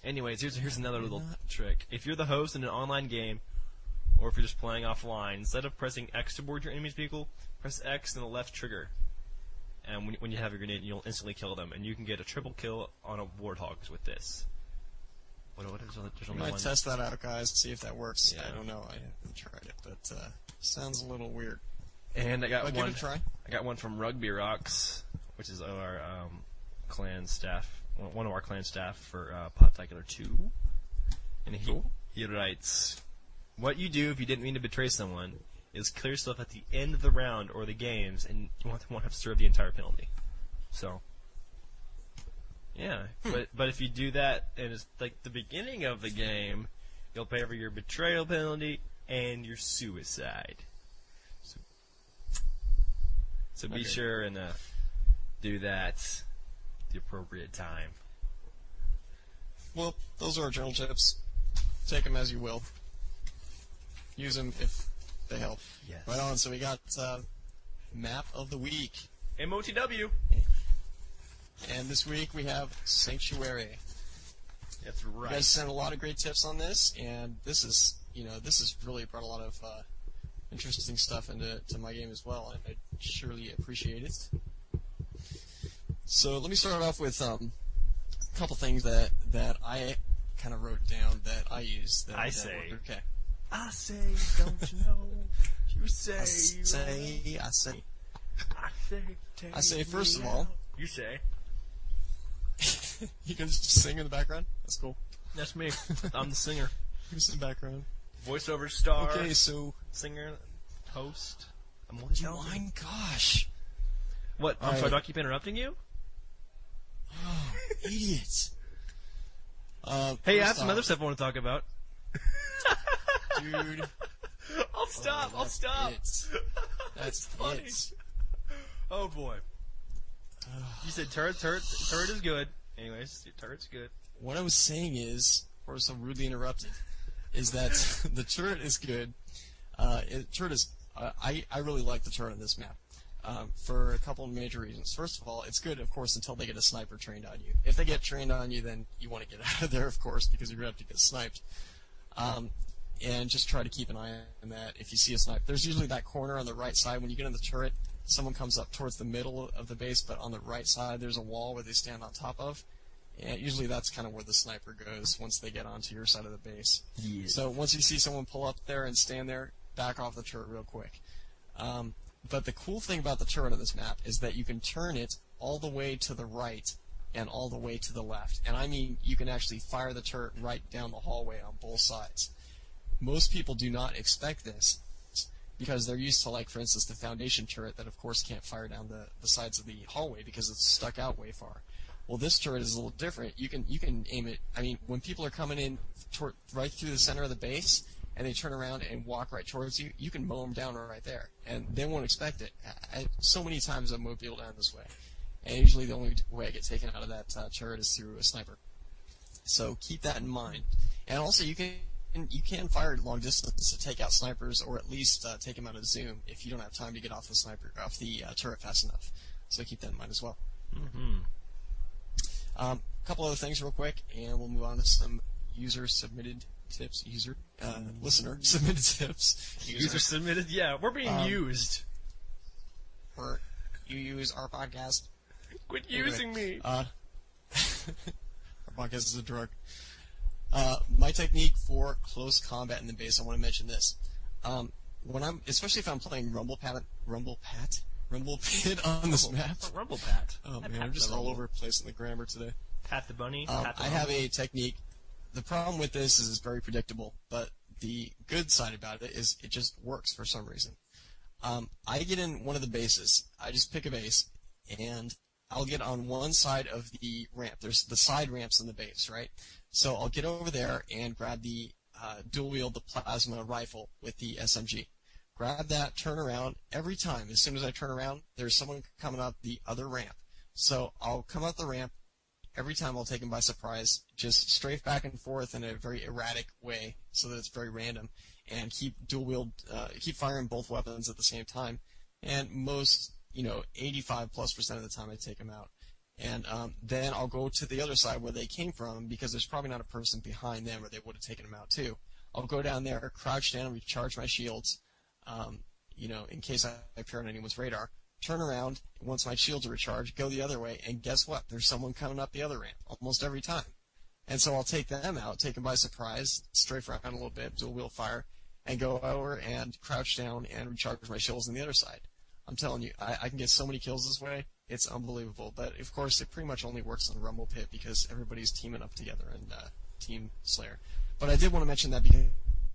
Anyways, here's here's another little trick. If you're the host in an online game, or if you're just playing offline, instead of pressing X to board your enemy's vehicle, press X and the left trigger. And when, when you have your grenade, you'll instantly kill them. And you can get a triple kill on a Warthogs with this. What, what is the, there's I only might one. test that out, guys, see if that works. Yeah. I don't know. I haven't tried it, but uh, sounds a little weird. And I got But one. give it a try. I got one from Rugby Rocks, which is our um, clan staff, one of our clan staff for uh, Podtacular two. And he Cool. he writes, "What you do if you didn't mean to betray someone is clear stuff at the end of the round or the games, and you won't, won't have to serve the entire penalty." So, yeah, Hmm. but but if you do that and it's like the beginning of the game, you'll pay for your betrayal penalty and your suicide. So, so be Okay. sure and uh, do that at the appropriate time. Well, those are our journal tips. Take them as you will. Use them if they help. Yes. Right on. So we got uh, map of the week, M O T W. and this week we have Sanctuary. That's right. You guys sent a lot of great tips on this, and this is, you know, this has really brought a lot of uh, interesting stuff into to my game as well, and I surely appreciate it. So let me start off with um, a couple things that that I kind of wrote down that I use. That, I that say. worked. Okay. I say, don't you know? You say, I say, I say, I say, take I say. First me of all, out. You say. you can just sing in the background. That's cool. That's me. I'm the singer. Just in the background. Voiceover star. Okay, so Singer. Host. I'm oh multi-talented. my gosh, What? I'm All sorry, right. do I keep interrupting you? idiot. Uh, Hey, I have first some off, other stuff I want to talk about. dude. I'll stop. Oh, I'll that's stop. it. That's funny. it. Oh boy. You said turret, turret, turret is good. Anyways, your turret's good. What I was saying is, or so rudely interrupted, is that the turret is good. Uh, it, turret is. Uh, I I really like the turret on this map. Um, for a couple of major reasons. First of all, it's good, of course, until they get a sniper trained on you. If they get trained on you, then you want to get out of there, of course, because you're going to have to get sniped. Um, and just try to keep an eye on that if you see a snipe. There's usually that corner on the right side. When you get in the turret, someone comes up towards the middle of the base, but on the right side there's a wall where they stand on top of. And usually that's kind of where the sniper goes once they get onto your side of the base. Yeah. So once you see someone pull up there and stand there, back off the turret real quick. Um, but the cool thing about the turret on this map is that you can turn it all the way to the right and all the way to the left. And I mean, you can actually fire the turret right down the hallway on both sides. Most people do not expect this because they're used to, like, for instance, the foundation turret that, of course, can't fire down the, the sides of the hallway because it's stuck out way far. Well, this turret is a little different. You can you can aim it. I mean, when people are coming in tor- right through the center of the base and they turn around and walk right towards you, you can mow them down right there, and they won't expect it. I, I, so many times I've mowed people down this way, and usually the only way I get taken out of that uh, turret is through a sniper. So keep that in mind. And also, you can you can fire at long distance to take out snipers, or at least uh, take them out of zoom if you don't have time to get off the sniper off the uh, turret fast enough. So keep that in mind as well. Mm-hmm. Um, a couple other things real quick, and we'll move on to some user submitted tips. User, uh, listener submitted tips. User submitted. Yeah, we're being Um, used. Or you use our podcast. Quit using me. Uh, our podcast is a drug. Uh, my technique for close combat in the base, I want to mention this. Um, when I'm, especially if I'm playing Rumble Pat, Rumble Pat, Rumble Pit on this map. Rumble Pat. Oh I man, pat I'm just the all rumble. over the place in the grammar today. Pat the bunny. Um, pat the I have rumble. a technique. The problem with this is it's very predictable, but the good side about it is it just works for some reason. Um, I get in one of the bases. I just pick a base, and I'll get on one side of the ramp. There's the side ramps in the base, right? So I'll get over there and grab the uh, dual wield, the plasma rifle with the S M G. Grab that, turn around. Every time, as soon as I turn around, there's someone coming up the other ramp. So I'll come up the ramp. Every time I'll take them by surprise, just strafe back and forth in a very erratic way so that it's very random, and keep dual wield, uh, keep firing both weapons at the same time. And most, you know, eighty-five plus percent of the time I take them out. And um, then I'll go to the other side where they came from, because there's probably not a person behind them, or they would have taken them out too. I'll go down there, crouch down, recharge my shields, um, you know, in case I appear on anyone's radar. Turn around, once my shields are recharged, go the other way, and guess what? There's someone coming up the other ramp, almost every time. And so I'll take them out, take them by surprise, strafe around a little bit, dual wheel fire, and go over and crouch down and recharge my shields on the other side. I'm telling you, I, I can get so many kills this way, it's unbelievable. But, of course, it pretty much only works on Rumble Pit because everybody's teaming up together in uh, Team Slayer. But I did want to mention that because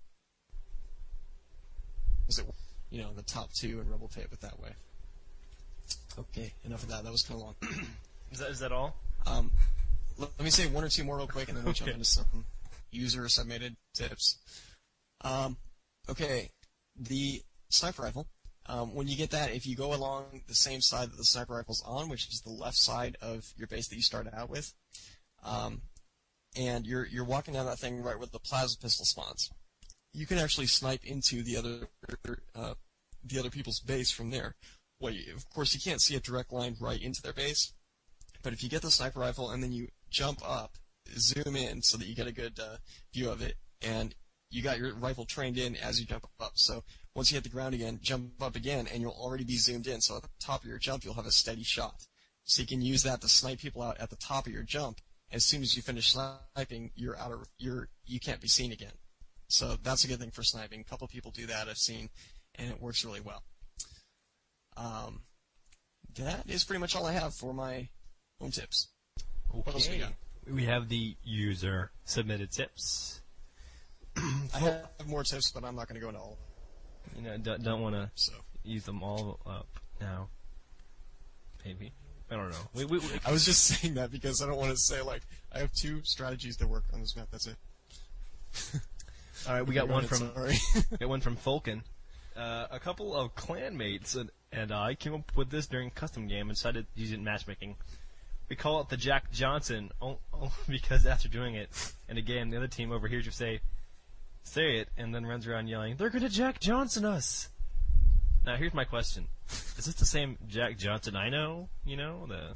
it, you know, the top two in Rumble Pit, but that way. Okay, enough of that. That was kind of long. Is that is that all? Um, let, let me say one or two more real quick, and then we'll Okay. jump into some user-submitted tips. Um, okay, the sniper rifle. Um, when you get that, if you go along the same side that the sniper rifle's on, which is the left side of your base that you started out with, um, and you're you're walking down that thing right where the plasma pistol spawns, you can actually snipe into the other uh, the other people's base from there. Well, you, of course, you can't see a direct line right into their base, but if you get the sniper rifle and then you jump up, zoom in so that you get a good uh, view of it, and you got your rifle trained in as you jump up. So once you hit the ground again, jump up again, and you'll already be zoomed in. So at the top of your jump, you'll have a steady shot. So you can use that to snipe people out at the top of your jump. As soon as you finish sniping, you're out of you're you can't be seen again. So that's a good thing for sniping. A couple people do that I've seen, and it works really well. Um, that is pretty much all I have for my home tips. What else we got? We have the user submitted tips. I have more tips, but I'm not going to go into all of them. You know, don't, don't want to So use them all up now. Maybe. I don't know. We, we, we, I was just saying that because I don't want to say, like, I have two strategies that work on this map. That's it. all right, we got Go one ahead, from sorry. we got one from Fulkin. Uh, a couple of clanmates and, and I came up with this during custom game and decided to use it in matchmaking. We call it the Jack Johnson only because after doing it in a game, the other team overhears you say, say it, and then runs around yelling, "They're gonna Jack Johnson us!" Now here's my question. Is this the same Jack Johnson I know? You know, the...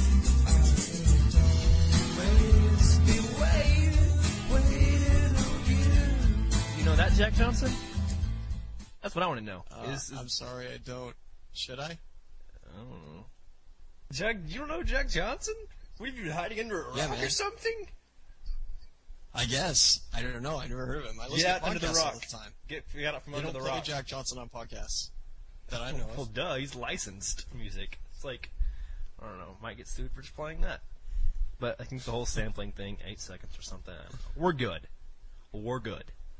You know that Jack Johnson? That's what I want to know. Uh, is, is, I'm sorry, I don't. Should I? I don't know. Jack, you don't know Jack Johnson? What, have you been hiding under a rock Yeah, man. or something? I guess. I don't know. I never heard of him. I listen Get out to under the podcasts all rock. the time. Get, get out from They under don't the play rock. Jack Johnson on podcasts that I know Well, of. duh, he's licensed music. It's like, I don't know, might get sued for just playing that. But I think the whole sampling thing, eight seconds or something, I don't know. We're good. We're good.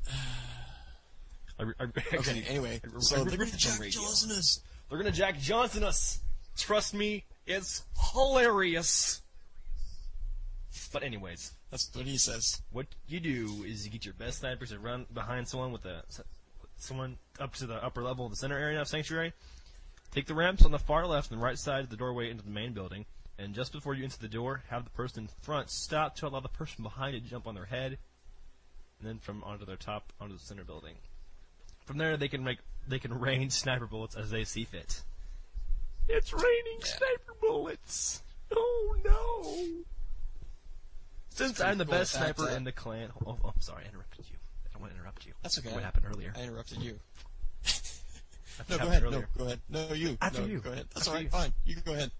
I, I, actually, Okay, anyway. I, I, So I they're read going to it on Jack radio. Johnson us. They're gonna Jack Johnson us. Trust me, it's hilarious. But anyways, That's what he says. what you do is you get your best snipers to run behind someone with a someone up to the upper level of the center area of Sanctuary. Take the ramps on the far left and right side of the doorway into the main building, and just before you enter the door, have the person in front stop to allow the person behind to jump on their head, and then from onto their top onto the center building. From there, they can make they can rain sniper bullets as they see fit. It's raining Yeah. sniper bullets. Oh no! Since I'm the cool. best That, sniper uh, in the clan. Oh, oh, I'm sorry, I interrupted you. I don't want to interrupt you. That's okay. What happened earlier? I interrupted you. That No, go happened ahead. earlier. No, go ahead. No, you. After no, you. Go ahead. That's After all right. you. Fine. You can go ahead.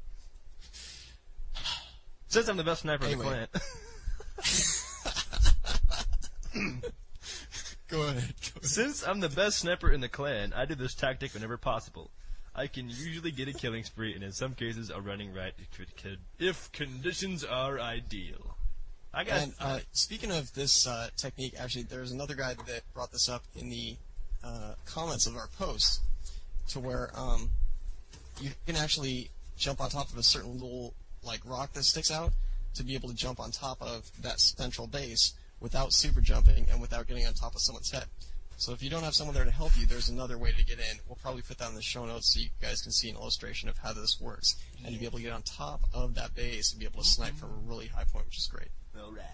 Since I'm the best sniper Anyway. in the clan. Go ahead. Go ahead. Since I'm the best sniper in the clan, I do this tactic whenever possible. I can usually get a killing spree, and in some cases, a running right if, it could, if conditions are ideal. I guess. And uh, speaking of this uh, technique, actually, there's another guy that brought this up in the uh, comments of our post, to where um, you can actually jump on top of a certain little like rock that sticks out to be able to jump on top of that central base without super jumping and without getting on top of someone's head. So if you don't have someone there to help you, there's another way to get in. We'll probably put that in the show notes so you guys can see an illustration of how this works, and to be able to get on top of that base and be able to snipe from a really high point, which is great. All right.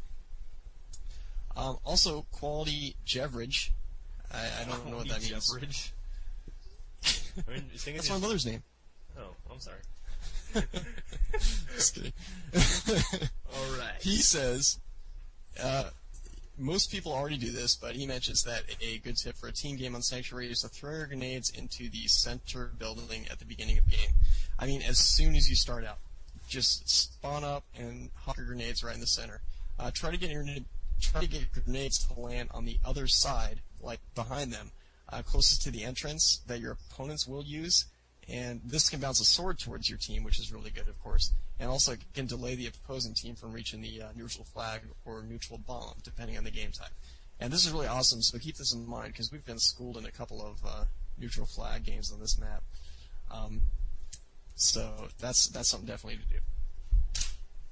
Um, also, quality Jeverage. I, I don't know what that means. Jeverage. I mean, you think That's it's my just- mother's name. Oh, I'm sorry. Just kidding. All right. He says, uh, most people already do this, but he mentions that a good tip for a team game on Sanctuary is to throw your grenades into the center building at the beginning of the game. I mean, as soon as you start out, just spawn up and hop your grenades right in the center. Uh, try to get your try to get your grenades to land on the other side, like behind them, uh, closest to the entrance that your opponents will use. And this can bounce a sword towards your team, which is really good, of course. And also can delay the opposing team from reaching the uh, neutral flag or neutral bomb, depending on the game type. And this is really awesome, so keep this in mind, because we've been schooled in a couple of uh, neutral flag games on this map. Um, so that's that's something definitely to do.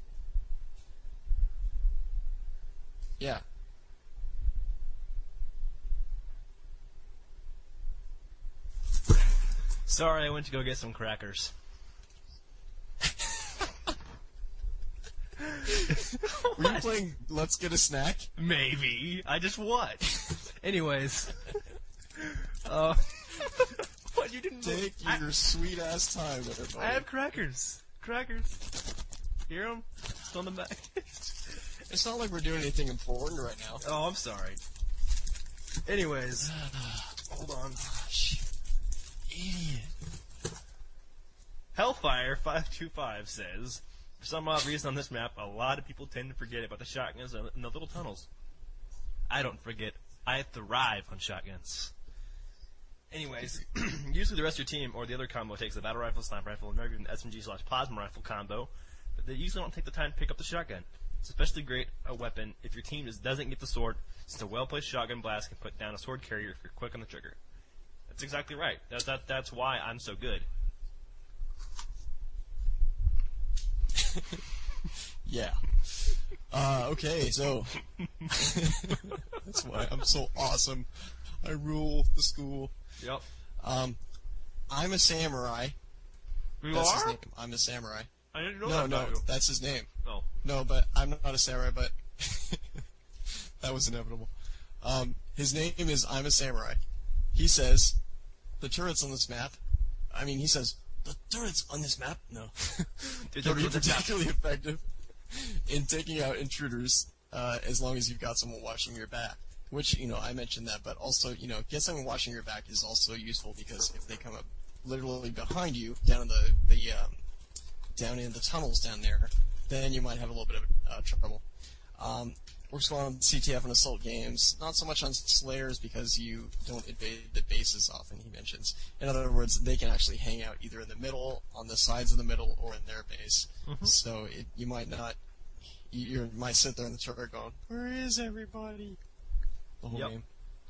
Yeah. Sorry, I went to go get some crackers. Were you playing Let's Get a Snack? Maybe. I just what? Anyways. Uh, what, you didn't... Take I, your sweet-ass time with it, buddy. I have crackers. Crackers. Hear them? Still in the back. It's not like we're doing anything important right now. Oh, I'm sorry. Anyways. Hold on. Gosh. Idiot. Hellfire five two five says, for some odd reason on this map, a lot of people tend to forget about the shotguns in the little tunnels. I don't forget. I thrive on shotguns. Anyways, usually the rest of your team or the other combo takes the battle rifle, sniper rifle, and maybe even S M G slash plasma rifle combo, but they usually don't take the time to pick up the shotgun. It's especially great a weapon if your team just doesn't get the sword, since a well-placed shotgun blast can put down a sword carrier if you're quick on the trigger. That's exactly right. That, that, that's why I'm so good. Yeah. Uh, okay, so that's why I'm so awesome. I rule the school. Yep. Um, I'm a samurai. You That's his are? name. I'm a samurai. I didn't know No, that no, about you. that's his name. Oh. No, but I'm not a samurai, but that was inevitable. Um, his name is I'm a Samurai. He says, the turrets on this map, I mean, he says, the turrets on this map, no, can be particularly effective in taking out intruders uh, as long as you've got someone watching your back. Which, you know, I mentioned that, but also, you know, get someone watching your back is also useful because if they come up literally behind you, down in the, the um, down in the tunnels down there, then you might have a little bit of uh, trouble. Um, works well on C T F and Assault games, not so much on Slayers because you don't invade the bases often, he mentions. In other words, they can actually hang out either in the middle, on the sides of the middle, or in their base. Mm-hmm. So it, you might not, you, you might sit there in the turret going, where is everybody? The whole Yep. game.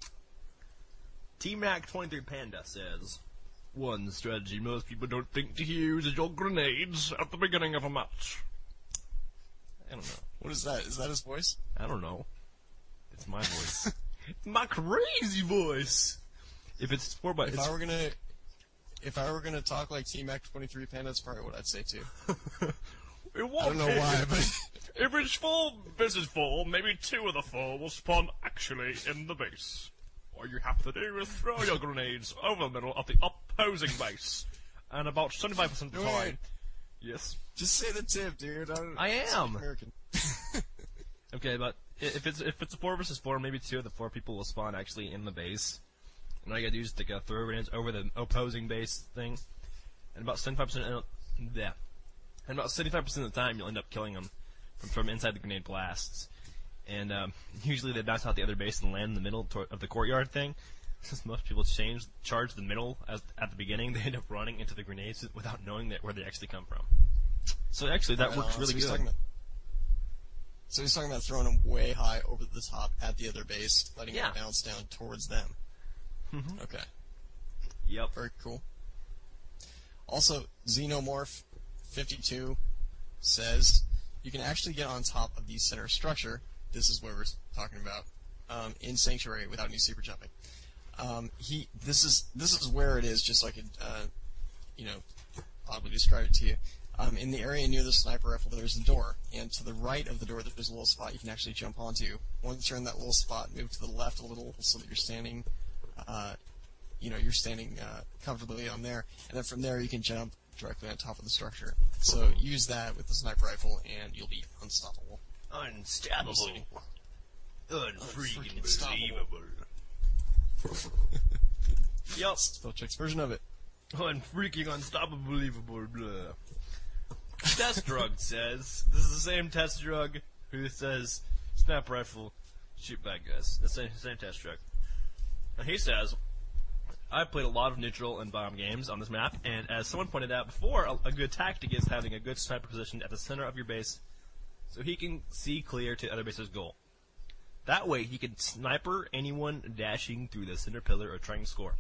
T Mac twenty-three Panda says, one strategy most people don't think to use is your grenades at the beginning of a match. I don't know. What is that? Is that his voice? I don't know. It's my voice. It's my crazy voice. If it's four by If I were gonna, if I were gonna talk like T Mac twenty-three Panda, that's probably what I'd say too. it won't I don't know why, but If it's full, this is full, maybe two of the four will spawn actually in the base. All you have to do is throw your grenades over the middle of the opposing base. And about seventy-five percent of the Wait. time... Yes? just say the tip, dude. I, don't, I am. American. Okay, but i- if it's if it's a four versus four, maybe two of the four people will spawn actually in the base. And all you gotta do is take a throw grenades over the opposing base thing, and about seventy-five percent of yeah, and about seventy-five percent of the time you'll end up killing them from, from inside the grenade blasts. And um, usually they bounce out the other base and land in the middle tor- of the courtyard thing. Since most people change charge the middle as, at the beginning, they end up running into the grenades without knowing that where they actually come from. So actually, that Right works on. really so he's good. talking about- So he's talking about throwing them way high over the top at the other base, letting Yeah. it bounce down towards them. Mhm. Okay, Yep. very cool. Also, Xenomorph fifty-two says you can actually get on top of the center structure. This is what we're talking about um, in Sanctuary without any super jumping. Um, he, this is this is where it is, just so I could, uh, you know, oddly describe it to you. Um, in the area near the sniper rifle, there's a door, and to the right of the door, there's a little spot you can actually jump onto. Once you're in that little spot, move to the left a little so that you're standing, uh, you know, you're standing uh, comfortably on there, and then from there you can jump directly on top of the structure. So use that with the sniper rifle, and you'll be unstoppable. Unstoppable. Unfreaking Unstoppable. believable. Yup. Spell check's version of it. Unfreaking unstoppable. Blah. Test drug says, this is the same test drug who says, snap rifle, shoot bad guys. The same, same test drug. And he says, I've played a lot of neutral and bomb games on this map, and as someone pointed out before, a, a good tactic is having a good sniper positioned at the center of your base so he can see clear to the other base's goal. That way, he can sniper anyone dashing through the center pillar or trying to score.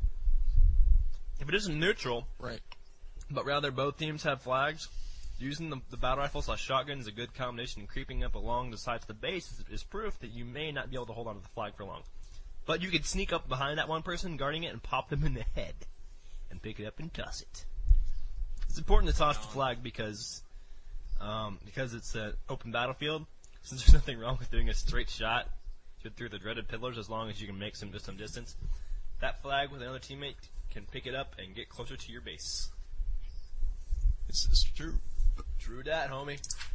If it isn't neutral, Right. but rather both teams have flags, using the, the battle rifle slash shotgun is a good combination, and creeping up along the sides of the base is, is proof that you may not be able to hold on to the flag for long. But you could sneak up behind that one person guarding it and pop them in the head, and pick it up and toss it. It's important to toss the flag because um, because it's an open battlefield. Since there's nothing wrong with doing a straight shot through the dreaded pillars, as long as you can make some just some distance. That flag with another teammate can pick it up and get closer to your base. This is true. True dat, homie.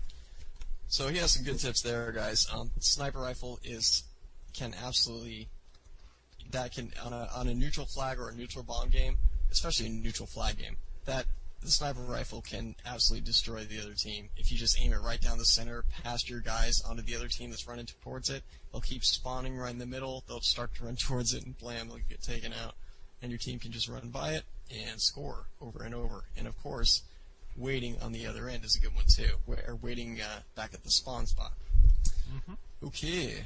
So he has some good tips there, guys. Um, sniper rifle is can absolutely that can on a on a neutral flag or a neutral bomb game, especially a neutral flag game. That the sniper rifle can absolutely destroy the other team if you just aim it right down the center, past your guys onto the other team that's running towards it. They'll keep spawning right in the middle. They'll start to run towards it, and blam, they'll get taken out. And your team can just run by it and score over and over. And of course, waiting on the other end is a good one too. Or waiting uh, back at the spawn spot. Mm-hmm. Okay.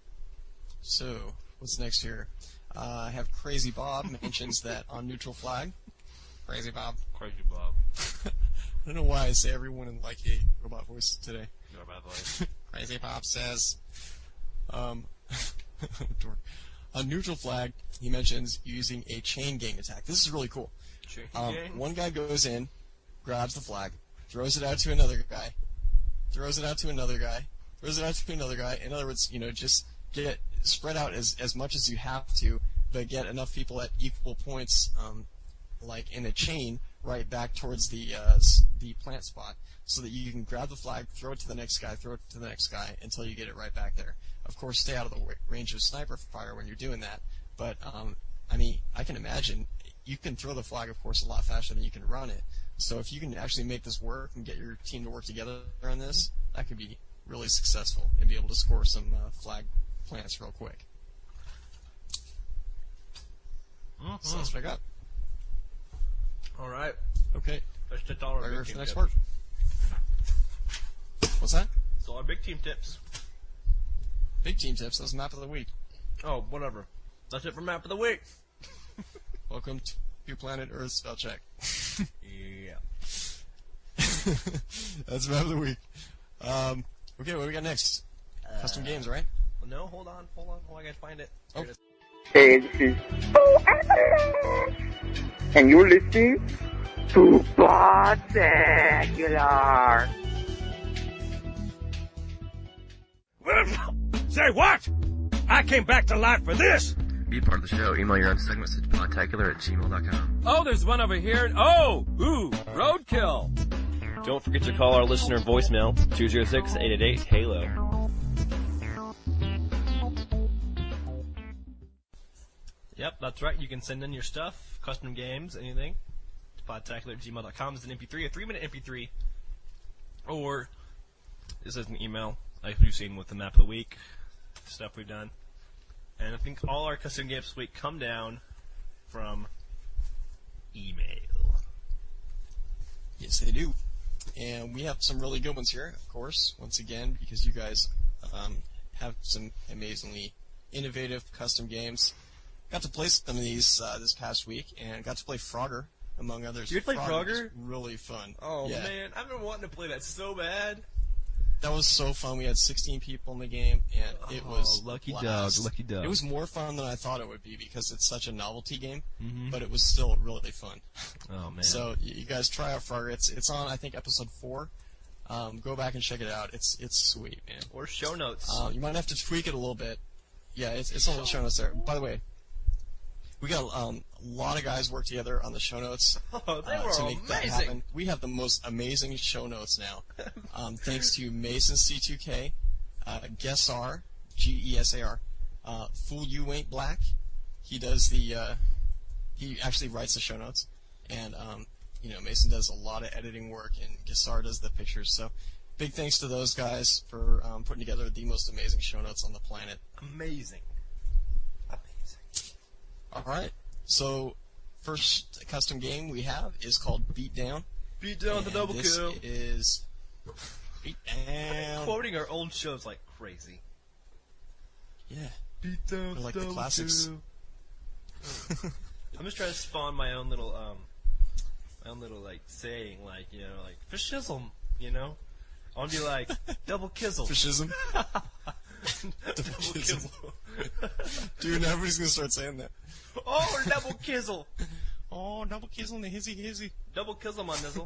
So, what's next here? Uh, I have Crazy Bob mentions that on neutral flag. Crazy Bob. Crazy Bob. I don't know why I say everyone in like a robot voice today. Robot voice. Crazy Bob says, um, dork. On neutral flag, he mentions using a chain gang attack. This is really cool. Chain Um, gang? one guy goes in, grabs the flag, throws it out to another guy, throws it out to another guy, throws it out to another guy. In other words, you know, just get spread out as as much as you have to, but get enough people at equal points, um, like in a chain, right back towards the uh, s- the plant spot, so that you can grab the flag, throw it to the next guy, throw it to the next guy until you get it right back there. Of course, stay out of the w- range of sniper fire when you're doing that. But um, I mean, I can imagine you can throw the flag, of course, a lot faster than you can run it. So if you can actually make this work and get your team to work together on this, that could be really successful and be able to score some uh, flag plants real quick. Mm-hmm. So that's what I got. All right. Okay. That's just all our Ready big for team the next tips. part? What's that? That's all our big team tips. Big team tips. That's map of the week. Oh, whatever. That's it for map of the week. Welcome to Planet Earth Spell Check. Yeah. That's map of the week. Um, okay, what do we got next? Custom games, right? Well, no, hold on, hold on. Oh, I gotta find it. Oh. Here it is. Hey, this is and you're listening to Podsecular. Say what? I came back to life for this! Be part of the show. Email your own segments to podtacular at gmail dot com. Oh, there's one over here. Oh, ooh, roadkill. Don't forget to call our listener voicemail, two oh six, eight eight eight, HALO. Yep, that's right. You can send in your stuff, custom games, anything, to podtacular at gmail dot com. It's an M P three, a three-minute M P three, or this is an email, like you've seen with the map of the week, stuff we've done. And I think all our custom games this week come down from email. Yes, they do. And we have some really good ones here, of course, once again, because you guys um, have some amazingly innovative custom games. Got to play some of these uh, this past week, and got to play Frogger, among others. You played Frogger was Frogger? really fun. Oh, yeah. man. I've been wanting to play that so bad. That was so fun. We had sixteen people in the game, and it was Oh, lucky blast. dog, lucky dog. It was more fun than I thought it would be because it's such a novelty game, Mhm. but it was still really fun. Oh, man. So y- you guys try out Frogger. It's it's on I think episode four. Um, go back and check it out. It's it's sweet, man. Or show notes. Uh, you might have to tweak it a little bit. Yeah, it's it's on the show notes there. By the way, We got um, a lot of guys work together on the show notes Oh, they uh, were to make that amazing. happen. We have the most amazing show notes now, um, thanks to Mason C two K, uh, Gesar, G E S A R, uh, Fool You Ain't Black. He does the, uh, he actually writes the show notes, and um, you know, Mason does a lot of editing work, and Gesar does the pictures. So, big thanks to those guys for um, putting together the most amazing show notes on the planet. Amazing. Amazing. All right. So, first custom game we have is called Beatdown. Beat down the And double this kill. is Beatdown. Quoting our old shows like crazy. Yeah. Beat down They're like the the double classics. kill. I'm just trying to spawn my own little um, my own little like saying, like, you know, like for shizzle, you know. I want to be like double kizzle. Fascism. double kizzle. Dude, everybody's gonna start saying that. Oh, double kizzle. Oh, double kizzle in the hizzy hizzy. Double kizzle, my nizzle.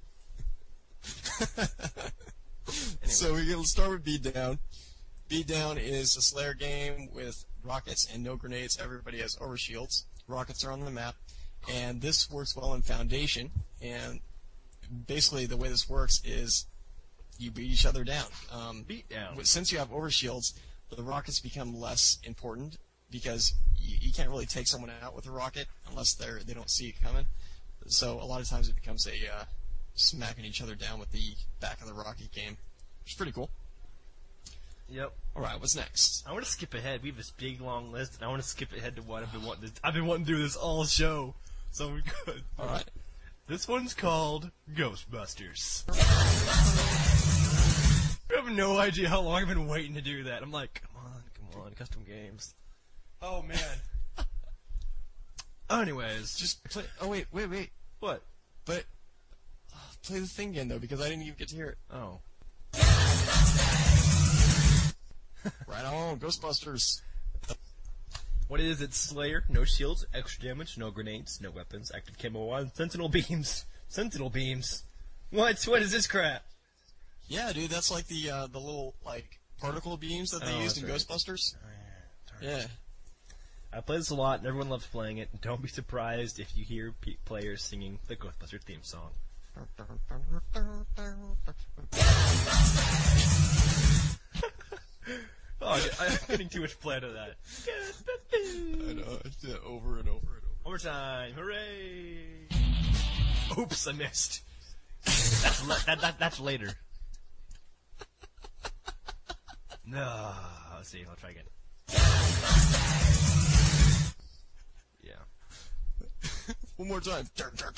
So we can start with Beatdown. Beatdown is a Slayer game with rockets and no grenades. Everybody has overshields. Rockets are on the map, and this works well in Foundation. And basically, the way this works is you beat each other down. Um, Beat down. Since you have overshields, the rockets become less important because you, you can't really take someone out with a rocket unless they're they don't see it coming. So a lot of times it becomes a uh, smacking each other down with the back of the rocket game, which is pretty cool. Yep. All right, what's next? I want to skip ahead. We have this big long list, and I want to skip ahead to what I've been wanting. To, I've been wanting to do this all show, so we could. All right. This one's called Ghostbusters. I have no idea how long I've been waiting to do that. I'm like, come on, come on, custom games. Oh man. Anyways, Just play. Oh wait, wait, wait. what? But uh, play the thing again though, because I didn't even get to hear it. Oh. Right on, Ghostbusters. What is it, Slayer? No shields, extra damage, no grenades, no weapons, active camo on, sentinel beams. Sentinel beams. What? What is this crap? Yeah, dude, that's like the uh, the little like particle beams that they Oh, used in that's right. Ghostbusters. Oh, yeah. Darn. Yeah. I play this a lot, and everyone loves playing it. Don't be surprised if you hear pe- players singing the Ghostbusters theme song. Oh, I- I'm getting too much play out of that. I know, I did it over and over and over. One more time, hooray! Oops, I missed. That's le- that, that that's later. No, let's see. I'll try again. Yeah. One more time.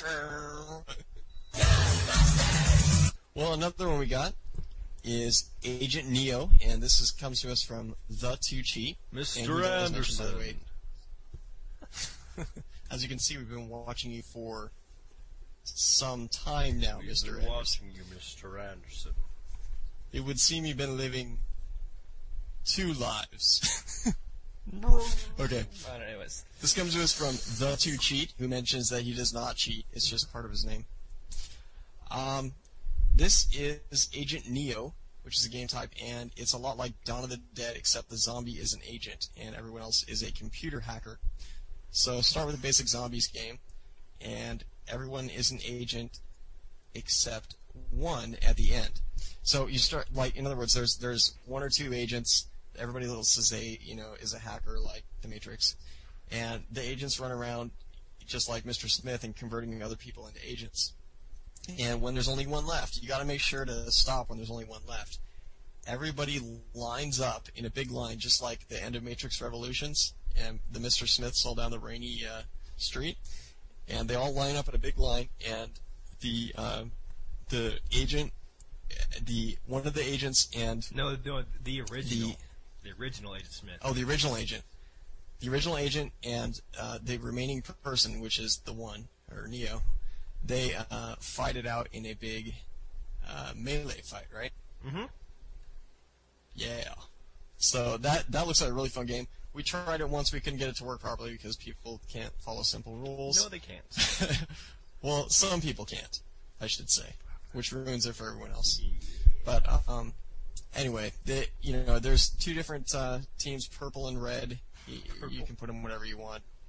Well, another one we got is Agent Neo, and this is comes to us from The Two Cheat. Mister And he does mention, by the Anderson. way, as you can see, we've been watching you for some time now, We've Mister been Anderson. watching you, Mister Anderson. It would seem you've been living two lives. Okay. Alright, anyways. This comes to us from The Two Cheat, who mentions that he does not cheat. It's just part of his name. Um, this is Agent Neo, which is a game type, and it's a lot like Dawn of the Dead, except the zombie is an agent, and everyone else is a computer hacker. So start with a basic zombies game, and everyone is an agent except one at the end. So you start, like, in other words, there's there's one or two agents. Everybody else is a, you know, is a hacker like the Matrix, and the agents run around just like Mister Smith and converting other people into agents. And when there's only one left, you got to make sure to stop when there's only one left. Everybody lines up in a big line, just like the end of Matrix Revolutions, and the Mister Smiths all down the rainy uh, street, and they all line up in a big line, and the uh, the agent, the one of the agents, and No, no, the original. The- The original Agent Smith. oh, the original agent, the original agent, and uh, the remaining person, which is the one or Neo, they uh, fight it out in a big uh, melee fight, right? Mm-hmm. Yeah. So that that looks like a really fun game. We tried it once, we couldn't get it to work properly because people can't follow simple rules. No, they can't. Well, some people can't, I should say, which ruins it for everyone else. But um, anyway, the, you know, there's two different uh, teams, purple and red. You, you can put them whatever you want.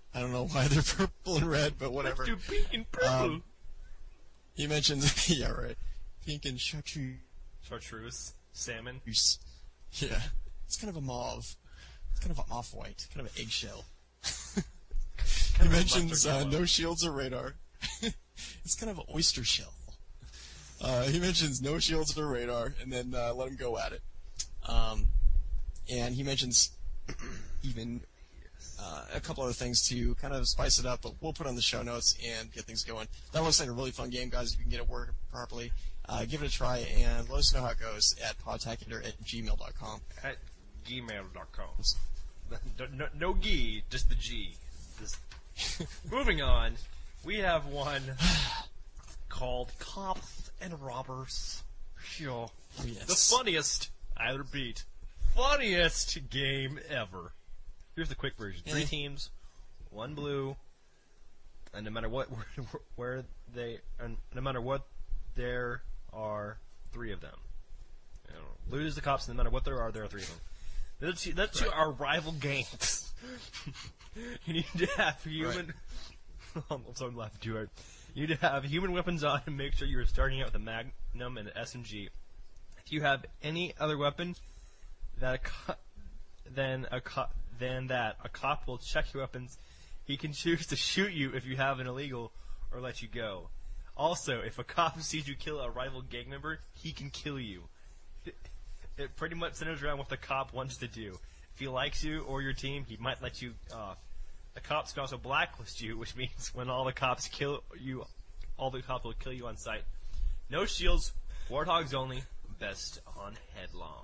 I don't know why they're purple and red, but whatever. Let's do pink and purple. Um, he mentions, yeah, right. Pink and chartreuse. Chartreuse. Salmon. Yeah. It's kind of a mauve. It's kind of an off-white. Kind of an eggshell. He mentions uh, no shields or radar. It's kind of an oyster shell. Uh, he mentions no shields or radar, and then uh, let him go at it. Um, and he mentions even uh, a couple other things to kind of spice it up, but we'll put on the show notes and get things going. That looks like a really fun game, guys. If you can get it working properly, uh, give it a try, and let us know how it goes at podtacular at gmail dot com. At gmail dot com. No, no, no G, just the G. Just moving on, we have one called Cops and Robbers. Sure. Oh, yes. The funniest, I repeat, funniest game ever. Here's the quick version. Three Eh. teams, one blue, and no matter what, where, where they, and no matter what, there are three of them. You know, blue is the cops, and no matter what there are, there are three of them. The two, the two are rival gangs. You need to have human. Right. I'm sorry, I'm laughing too hard. You need to have human weapons on and make sure you're starting out with a Magnum and an S M G. If you have any other weapon, that a co- then a co- than that, a cop will check your weapons. He can choose to shoot you if you have an illegal or let you go. Also, if a cop sees you kill a rival gang member, he can kill you. It, it pretty much centers around what the cop wants to do. If he likes you or your team, he might let you off. The cops can also blacklist you, which means when all the cops kill you, all the cops will kill you on sight. No shields, warthogs only, best on headlong.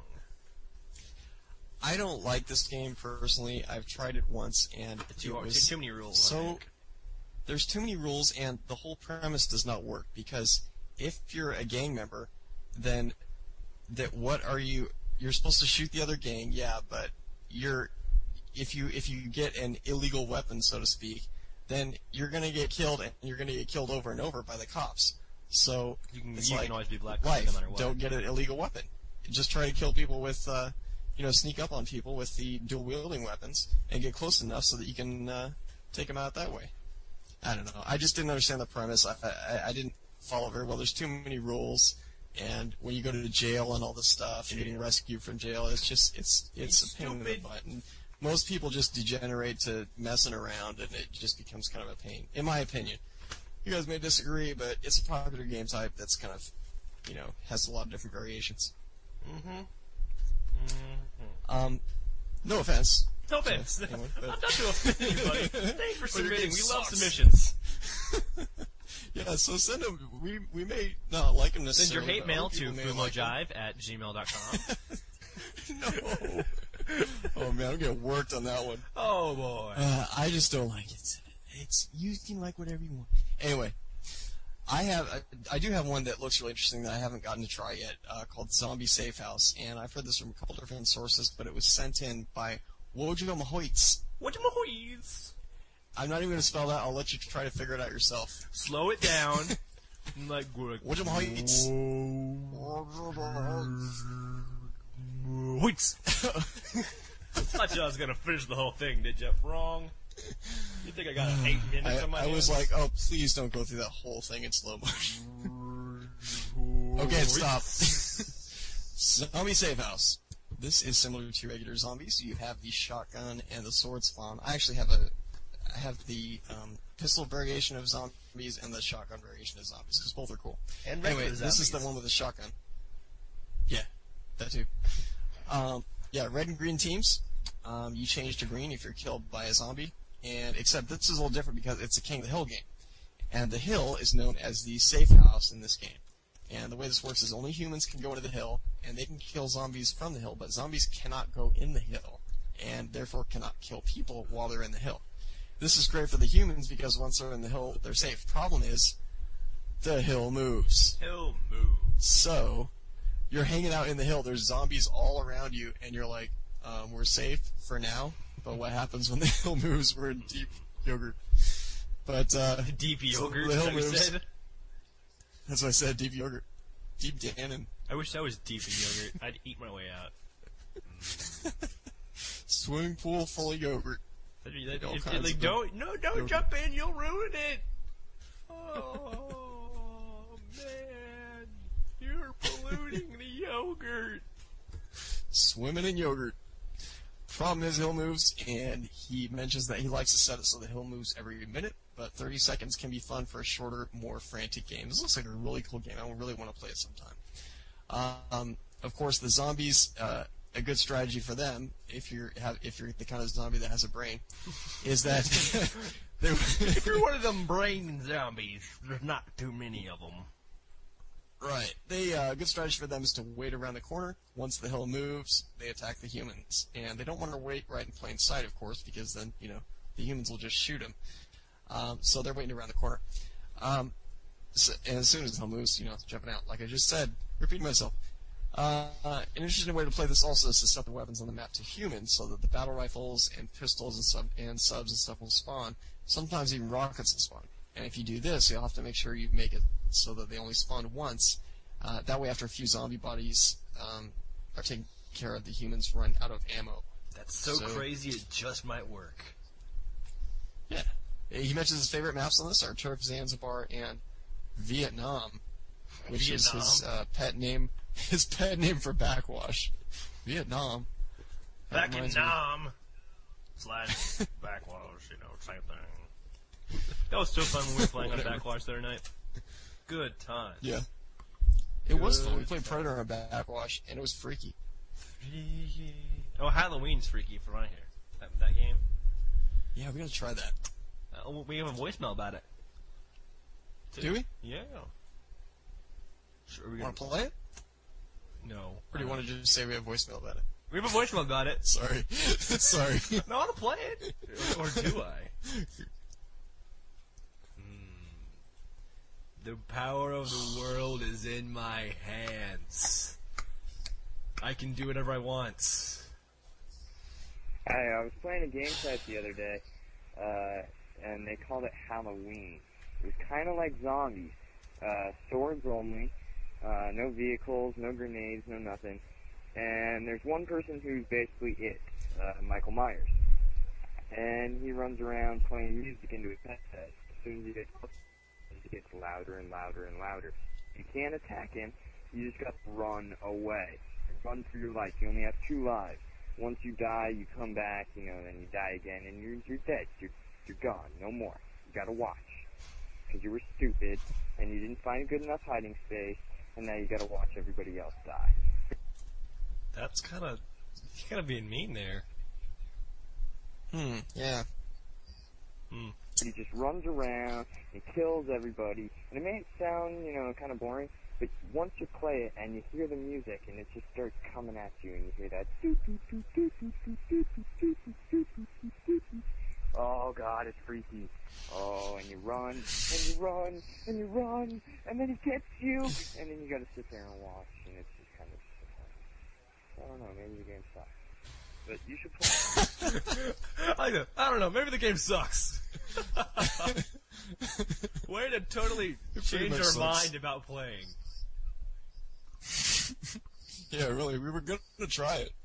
I don't like this game personally. I've tried it once, and Too, it was too many rules. so I think. there's too many rules, and the whole premise does not work, because if you're a gang member, then that what are you? You're supposed to shoot the other gang, yeah, but you're if you if you get an illegal weapon, so to speak, then you're gonna get killed, and you're gonna get killed over and over by the cops. So You can, it's you like can always be blacklisted life. no matter what. Don't get an illegal weapon. Just try to kill people with, uh, you know, sneak up on people with the dual wielding weapons and get close enough so that you can uh, take them out that way. I don't know. I just didn't understand the premise. I, I I didn't follow very well. There's too many rules, and when you go to jail and all this stuff, and getting rescued from jail, it's just it's it's a pain in the butt. And most people just degenerate to messing around, and it just becomes kind of a pain, in my opinion. You guys may disagree, but it's a popular game type that's kind of, you know, has a lot of different variations. Mm-hmm. Um, no offense. No offense. So, anyway, I'm not to offend anybody. Thanks for But your submitting. game We love sucks. submissions. Yeah, so send them. We we may not like them Send your necessarily. hate but mail other to people may like 'em. fumojive at gmail dot com. No. Oh man, I'm getting worked on that one. Oh boy. Uh, I just don't like it. It's you can like whatever you want. Anyway, I have I, I do have one that looks really interesting that I haven't gotten to try yet, uh, called Zombie Safe House, and I've heard this from a couple different sources, but it was sent in by Wojo Mahoits. What Mahoits? I'm not even going to spell that. I'll let you try to figure it out yourself. Slow it down. Like Wojo Mahoits. Hoits. Thought you I was gonna finish the whole thing, did you? Wrong. You think I got eight minutes I, on my I was hands? like, oh, please don't go through that whole thing in slow motion. Okay, stop. Zombie Safe House. This is similar to regular zombies. You have the shotgun and the sword spawn. I actually have a, I have the um, pistol variation of zombies and the shotgun variation of zombies, because both are cool. And Anyway, regular this is the zombies. one with the shotgun. Yeah, that too. Um, yeah, red and green teams. Um, you change to green if you're killed by a zombie. And except this is a little different because it's a King of the Hill game. And the hill is known as the safe house in this game. And the way this works is only humans can go into the hill, and they can kill zombies from the hill, but zombies cannot go in the hill, and therefore cannot kill people while they're in the hill. This is great for the humans because once they're in the hill, they're safe. Problem is, the hill moves. Hill move. So, you're hanging out in the hill, there's zombies all around you, and you're like, um, we're safe for now, but what happens when the hill moves? We're in deep yogurt. But, uh... Deep so yogurt, the is hill that what you moves. said? That's what I said, deep yogurt. Deep Dannon. I wish I was deep in yogurt. I'd eat my way out. Swimming pool full of yogurt. If, all if, kinds like, of don't, no, don't jump in, you'll ruin it. Oh, man. You're polluting the yogurt. Swimming in yogurt. Problem is, hill moves, and he mentions that he likes to set it so the hill moves every minute, but thirty seconds can be fun for a shorter, more frantic game. This looks like a really cool game. I really want to play it sometime. Um, of course, the zombies, uh, a good strategy for them, if you're have, if you're the kind of zombie that has a brain, is that they, if you're one of them brain zombies, there's not too many of them. Right. They uh, a good strategy for them is to wait around the corner. Once the hill moves, they attack the humans, and they don't want to wait right in plain sight, of course, because then you know the humans will just shoot them. Um, so they're waiting around the corner. Um, so, and as soon as the hill moves, you know, jumping out. Like I just said, repeating myself. Uh, an interesting way to play this also is to set the weapons on the map to humans, so that the battle rifles and pistols and, sub- and subs and stuff will spawn. Sometimes even rockets will spawn. And if you do this, you'll have to make sure you make it so that they only spawn once. Uh, that way, after a few zombie bodies um, are taken care of, the humans run out of ammo. That's so, so crazy, it just might work. Yeah. He mentions his favorite maps on this are Turk, Zanzibar, and Vietnam, which Vietnam. is his uh, pet name. His pet name for backwash. Vietnam. That Back in Nam. Slash backwash, you know, same thing. That was so fun when we were playing on backwash the other night. Good time. Yeah. It Good was fun. We played Predator on backwash, and it was freaky. Freaky. Oh, Halloween's freaky from right here. That, that game. Yeah, we gotta try that. Uh, we have a voicemail about it. Too. Do we? Yeah. Sure, we want to play it? No. Or do you want to just say we have a voicemail about it? We have a voicemail about it. Sorry. Sorry. No, I want to play it. Or do I? Hmm. The power of the world is in my hands. I can do whatever I want. Hi, I was playing a game set the other day, uh, and they called it Halloween. It was kind of like zombies. Uh, swords only. Uh, no vehicles, no grenades, no nothing. And there's one person who's basically it, uh, Michael Myers. And he runs around playing music into his headset. As soon as he gets close, it gets louder and louder and louder. You can't attack him, you just got to run away. Run for your life. You only have two lives. Once you die, you come back, you know, then you die again, and you're, you're dead. You're, you're gone. No more. You gotta watch. Because you were stupid, and you didn't find a good enough hiding space, and now you gotta watch everybody else die. That's kind of, you're kind of being mean there. Hmm, yeah. Hmm. He just runs around and kills everybody, and it may sound, you know, kind of boring, but once you play it and you hear the music and it just starts coming at you and you hear that doo doo doo doo doo doo doo doo doo doo doo doo doo. Oh God, it's freaky. Oh, and you run and you run and you run and then he gets you and then you gotta sit there and watch and it's just kind of, I don't know, maybe the game sucks. But you should play it. I know. I don't know. Maybe the game sucks. Way to totally change our sucks. mind about playing. Yeah, really. We were going to try it.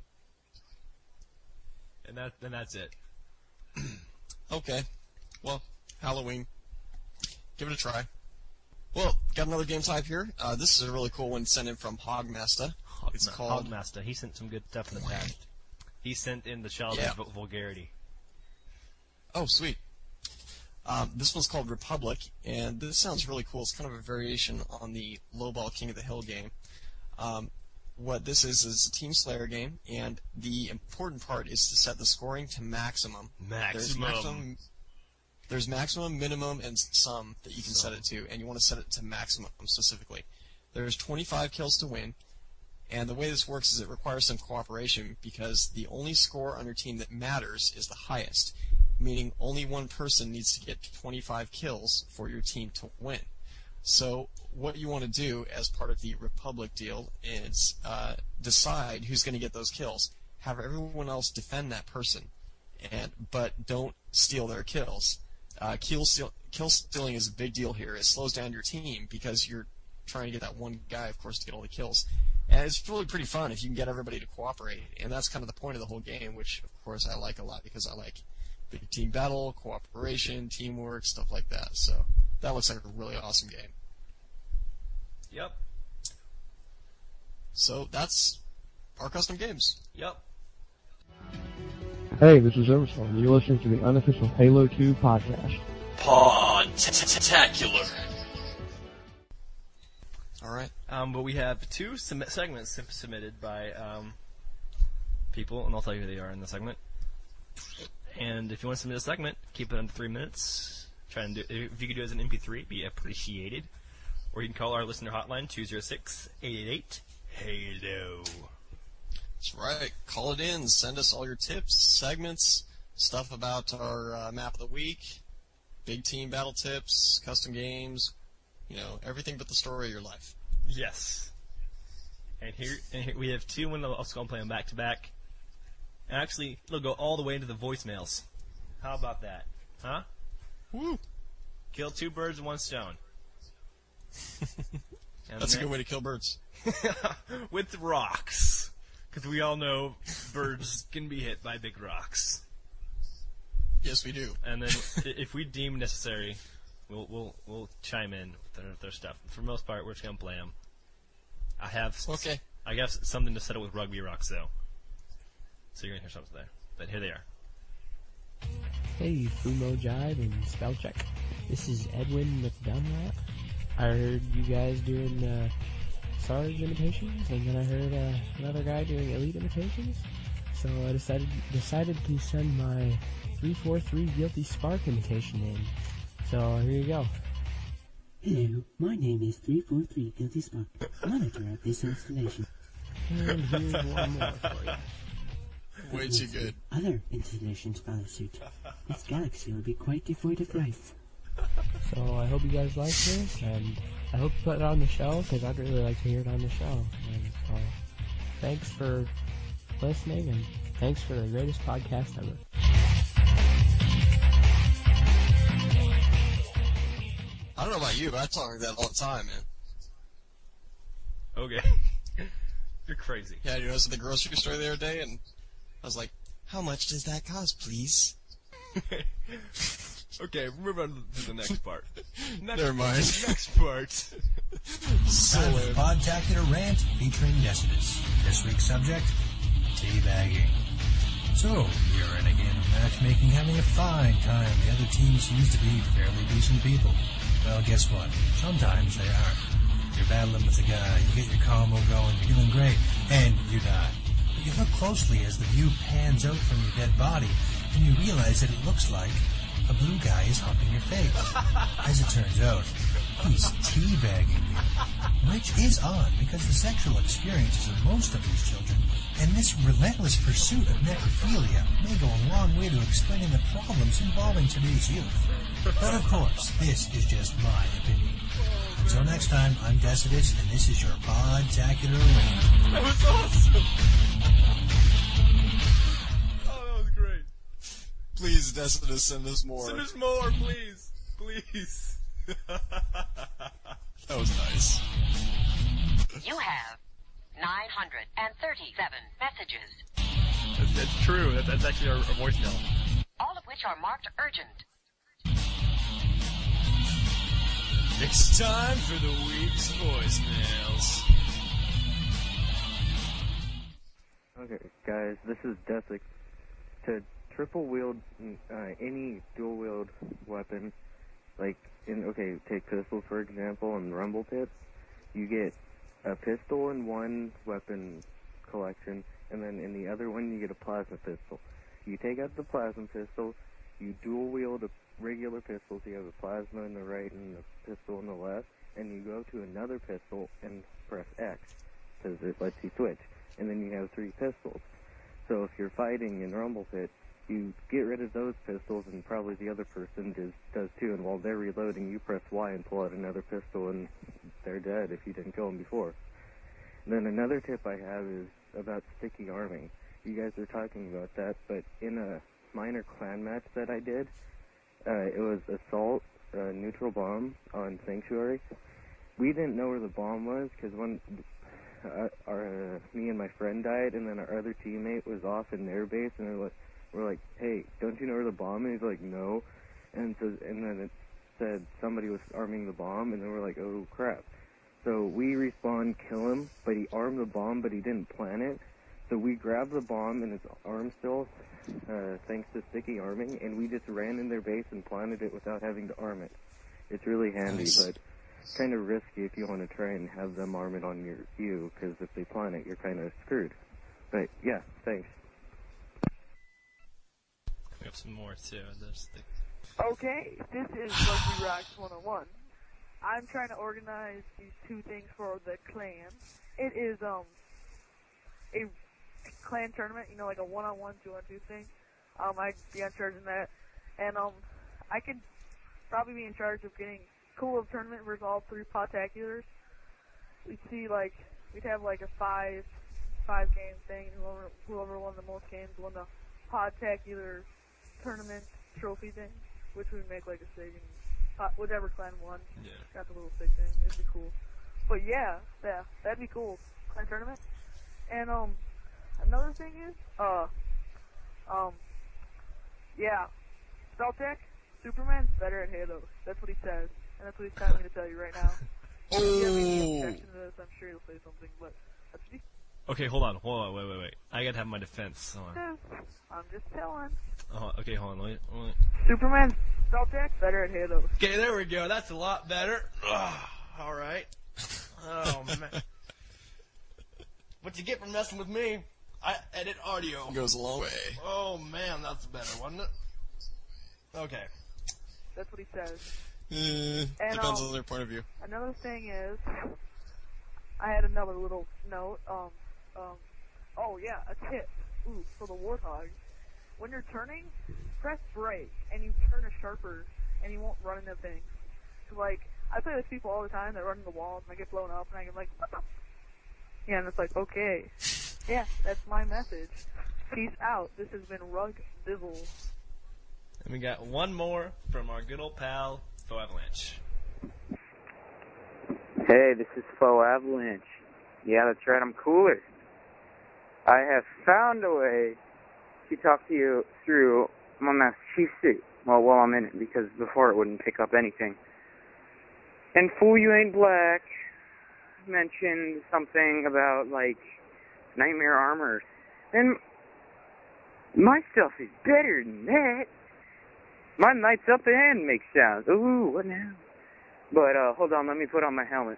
And that, and that's it. Okay. Well, Halloween. Give it a try. Well, got another game type here. Uh, this is a really cool one sent in from Hogmaster. Hog, It's no, called Hogmaster. He sent some good stuff in the past. He sent in the Shells Yeah. of Vulgarity. Oh, sweet. Um, this one's called Republic, and this sounds really cool. It's kind of a variation on the Lowball King of the Hill game. Um, what this is is a Team Slayer game, and the important part is to set the scoring to maximum. Maximum. There's maximum, there's maximum, minimum, and sum that you can set it to, and you want to set it to maximum specifically. There's twenty-five kills to win, and the way this works is it requires some cooperation because the only score on your team that matters is the highest, meaning only one person needs to get twenty-five kills for your team to win. So what you want to do as part of the Republic deal is uh, decide who's going to get those kills. Have everyone else defend that person, and but don't steal their kills. Uh, kill, steal, kill stealing is a big deal here. It slows down your team because you're trying to get that one guy, of course, to get all the kills. And it's really pretty fun if you can get everybody to cooperate. And that's kind of the point of the whole game, which, of course, I like a lot because I like big team battle, cooperation, teamwork, stuff like that. So that looks like a really awesome game. Yep. So that's our custom games. Yep. Hey, this is Overstorm, and you're listening to the unofficial Halo two podcast. Pod-tacular. All right. Um, but we have two sum- segments sub- submitted by um, people, and I'll tell you who they are in the segment. And if you want to submit a segment, keep it under three minutes. Try and do, if you could do it as an M P three, be appreciated. Or you can call our listener hotline, two oh six, eight eight eight, HALO. That's right. Call it in. Send us all your tips, segments, stuff about our uh, map of the week, big team battle tips, custom games, you know, everything but the story of your life. Yes. And here, and here we have two, and I'll also play them back to back. And actually, it'll go all the way into the voicemails. How about that? Huh? Woo! Kill two birds with one stone. That's a good way to kill birds. With rocks. Because we all know birds can be hit by big rocks. Yes, we do. And then, if we deem necessary, we'll we'll we'll chime in with their, their stuff. For the most part, we're just gonna play them. I have okay. I guess something to settle with rugby rocks though. So you're gonna hear something there. But here they are. Hey, Fumo Jive and Spellcheck. This is Edwin McDunlap. I heard you guys doing uh, Sarge imitations, and then I heard uh, another guy doing Elite imitations. So I decided decided to send my three four three Guilty Spark imitation in. So here you go. Hello, my name is three four three Guilty Spark, monitor of this installation. And here's one more for you. Way too good. Other installation scholar suit. This galaxy will be quite devoid of life. So I hope you guys like this, and I hope you put it on the show, because I'd really like to hear it on the show. And so thanks for listening, and thanks for the greatest podcast ever. I don't know about you, but I talk like that all the time, man. Okay. You're crazy. Yeah, you know, I was at the grocery store the other day, and I was like, how much does that cost, please? Okay, move on to the next part. Next Never mind. Part. Next part. So Time for Podtacular Rant featuring Decidus. This week's subject, teabagging. So, you're in a game of matchmaking, having a fine time. The other team seems to be fairly decent people. Well, guess what? Sometimes they aren't. You're battling with a guy, you get your combo going, you're feeling great, and you die. But you look closely as the view pans out from your dead body, and you realize that it looks like a blue guy is humping your face. As it turns out, he's teabagging you. Which is odd, because the sexual experiences of most of these children, and this relentless pursuit of necrophilia, may go a long way to explaining the problems involving today's youth. But of course, this is just my opinion. Until next time, I'm Decidus, and this is your Podtacular Rant. That was awesome! Oh, that was great. Please, Decidus, send us more. Send us more, please. Please. That was nice. You have nine hundred thirty-seven messages. That's, that's true. That, that's actually our, our voicemail. All of which are marked urgent. It's time for the week's voicemails. Okay, guys, this is Desic. To triple wield uh, any dual wield weapon, like in okay, take pistols for example, and rumble pits, you get a pistol in one weapon collection, and then in the other one you get a plasma pistol. You take out the plasma pistol, you dual wield a regular pistol, so you have a plasma in the right and a pistol in the left, and you go to another pistol and press X, because it lets you switch, and then you have three pistols. So if you're fighting in Rumble Pit, you get rid of those pistols, and probably the other person does, does too, and while they're reloading, you press Y and pull out another pistol, and they're dead if you didn't kill them before. And then another tip I have is about sticky arming. You guys are talking about that, but in a minor clan match that I did, uh, it was Assault, uh, Neutral Bomb on Sanctuary. We didn't know where the bomb was, because when uh, our, uh, me and my friend died, and then our other teammate was off in their base, and they're like, we're like, hey, don't you know where the bomb? And he's like, no. And so, and then it said somebody was arming the bomb, and then we're like, oh crap. So we respawn, kill him, but he armed the bomb, but he didn't plant it. So we grabbed the bomb in his arm still, uh, thanks to sticky arming, and we just ran in their base and planted it without having to arm it. It's really handy, Nice. but kind of risky if you want to try and have them arm it on your you, because if they plant it, you're kind of screwed. But yeah, thanks. We have some more too. There's the Okay, this is Rugby Rocks one oh one. I'm trying to organize these two things for the clan. It is um a clan tournament, you know, like a one-on-one, two-on-two thing. Um, I'd be in charge of that, and um, I could probably be in charge of getting cool tournament versus all three podtaculars. We'd see like we'd have like a five five game thing, and whoever whoever won the most games won the podtacular tournament trophy thing, which would make like a stadium. Uh, whatever clan won, yeah. got the little stick thing. It'd be cool. But yeah, yeah, that'd be cool. Clan tournament. And um, another thing is, uh, um, yeah, Spellcheck, Superman's better at Halo. That's what he says, and that's what he's telling me to tell you right now. If you have any objection to this, I'm sure he'll say something, but that's what he Okay, hold on, hold on, wait, wait, wait. I gotta have my defense. Hold on. says. I'm just telling. Oh, okay, hold on, wait, wait. Superman's Spellcheck better at Halo. Okay, there we go. That's a lot better. Ugh, all right. Oh man. What you get for messing with me? I edit audio. Goes a long way. Oh man, that's better, wasn't it? Okay. That's what he says. Uh, And, depends um, on their point of view. Another thing is, I had another little note. Um, um, oh yeah, a tip. Ooh, for the Warthog. When you're turning, press brake, and you turn a sharper, and you won't run into things. So, like, I play with people all the time that run into walls, and I get blown up, and I get like, what the? Yeah, and it's like, okay. Yeah, that's my message. Peace out. This has been Rug Bizzle. And we got one more from our good old pal, Faux Avalanche. Hey, this is Faux Avalanche. Yeah, that's right, I'm cooler. I have found a way to talk to you through my Master Chief suit. Well, while I'm in it, because before it wouldn't pick up anything. And Fool You Ain't Black mentioned something about, like, Nightmare Armor. And my stuff is better than that. Mine lights up and makes sounds. Ooh, what now? But, uh, hold on, let me put on my helmet.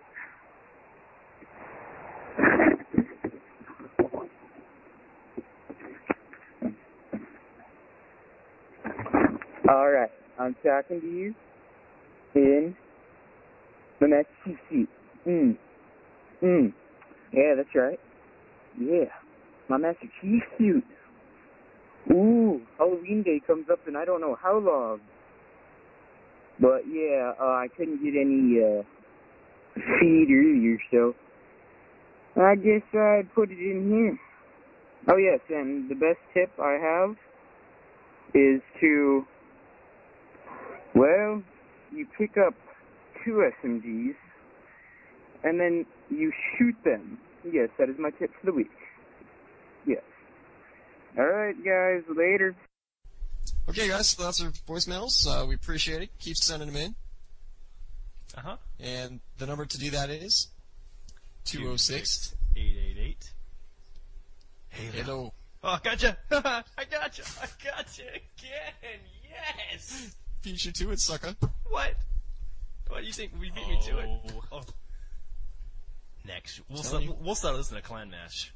Alright, I'm talking to you in the Master Chief suit. Mm. Mm. Yeah, that's right. Yeah, my Master Chief suit. Ooh, Halloween Day comes up in I don't know how long. But yeah, uh, I couldn't get any uh, feed earlier, so I guess I'd put it in here. Oh yes, and the best tip I have is to, well, you pick up two S M Gs and then you shoot them. Yes, that is my tip for the week. Yes. Alright, guys, later. Okay, guys, so that's our voicemails. Uh, we appreciate it. Keep sending them in. Uh-huh. And the number to do that is two oh six, eight eight eight. Hello. Oh, I gotcha! I gotcha! I gotcha again! Yes! Beat you to it, sucker. What? What do you think? We beat me to it. Oh. Next, we'll Telling start, you. we'll start this in a clan match.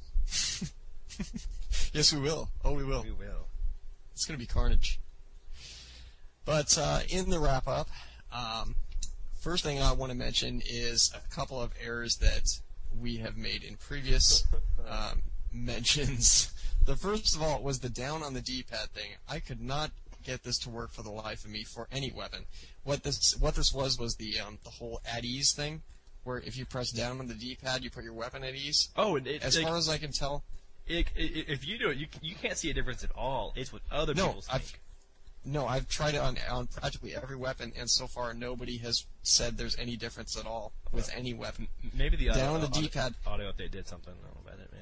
Yes, we will. Oh, we will. We will. It's going to be carnage. But uh, in the wrap-up, um, first thing I want to mention is a couple of errors that we have made in previous um, mentions. The first of all was the down on the D-pad thing. I could not get this to work for the life of me for any weapon. What this what this was was the um, the whole at ease thing, where if you press down on the D-pad, you put your weapon at ease. Oh, and it, as like, far as I can tell, it, it, if you do it, you you can't see a difference at all. It's what other no, people think. I've, no, I've tried it on on practically every weapon, and so far nobody has said there's any difference at all with any weapon. Maybe the down audio, on the D-pad. audio, audio update did something about it. Maybe I don't know.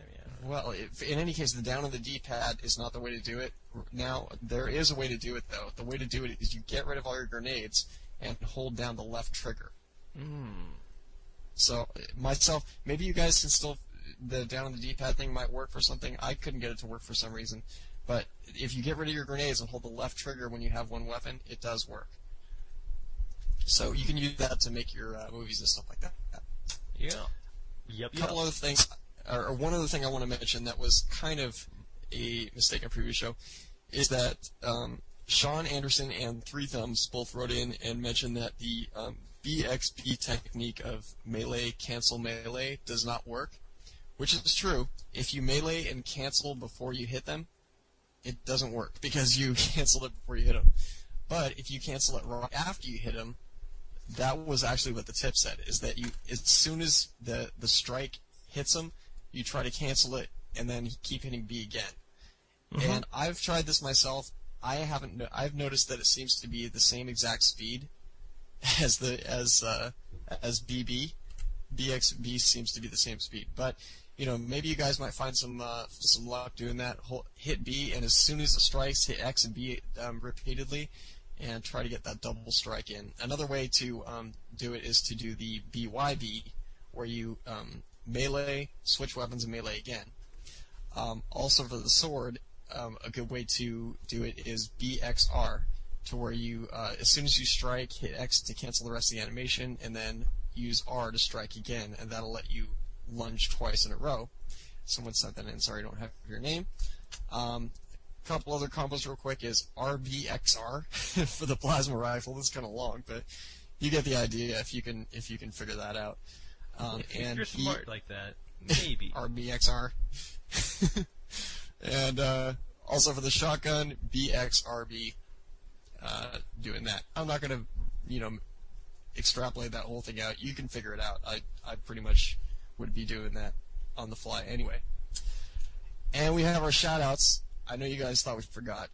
Well, if, in any case, the down on the D-pad is not the way to do it. Now, there is a way to do it, though. The way to do it is you get rid of all your grenades and hold down the left trigger. Mm. So, myself, maybe you guys can still, the down on the D-pad thing might work for something. I couldn't get it to work for some reason. But if you get rid of your grenades and hold the left trigger when you have one weapon, it does work. So you can use that to make your uh, movies and stuff like that. Yeah. Yep. A couple yep. other things, or, or one other thing I want to mention that was kind of a mistake in a previous show, is that um, Sean Anderson and Three Thumbs both wrote in and mentioned that the um, B X B technique of melee cancel melee does not work, which is true. If you melee and cancel before you hit them, it doesn't work because you canceled it before you hit them. But if you cancel it right after you hit them, that was actually what the tip said, is that you, as soon as the, the strike hits them, you try to cancel it and then keep hitting B again. Mm-hmm. And I've tried this myself. I haven't, no- I've noticed that it seems to be the same exact speed as the, as, uh, as B B. B X B seems to be the same speed. But, you know, maybe you guys might find some, uh, some luck doing that. Hold, hit B, and as soon as it strikes, hit X and B, um, repeatedly, and try to get that double strike in. Another way to um, do it is to do the B Y B, where you um, melee, switch weapons, and melee again. Um, also for the sword, um, a good way to do it is B X R, to where you, uh, as soon as you strike, hit X to cancel the rest of the animation, and then use R to strike again, and that'll let you lunge twice in a row. Someone sent that in, sorry I don't have your name. Um, couple other combos real quick is R B X R for the plasma rifle. This is kind of long, but you get the idea if you can if you can figure that out. Um, if and you're he, smart like that, maybe. R B X R. And uh, also for the shotgun, B X R B. Uh, doing that. I'm not gonna, you know, extrapolate that whole thing out. You can figure it out. I I pretty much would be doing that on the fly anyway. And we have our shout-outs. I know you guys thought we forgot,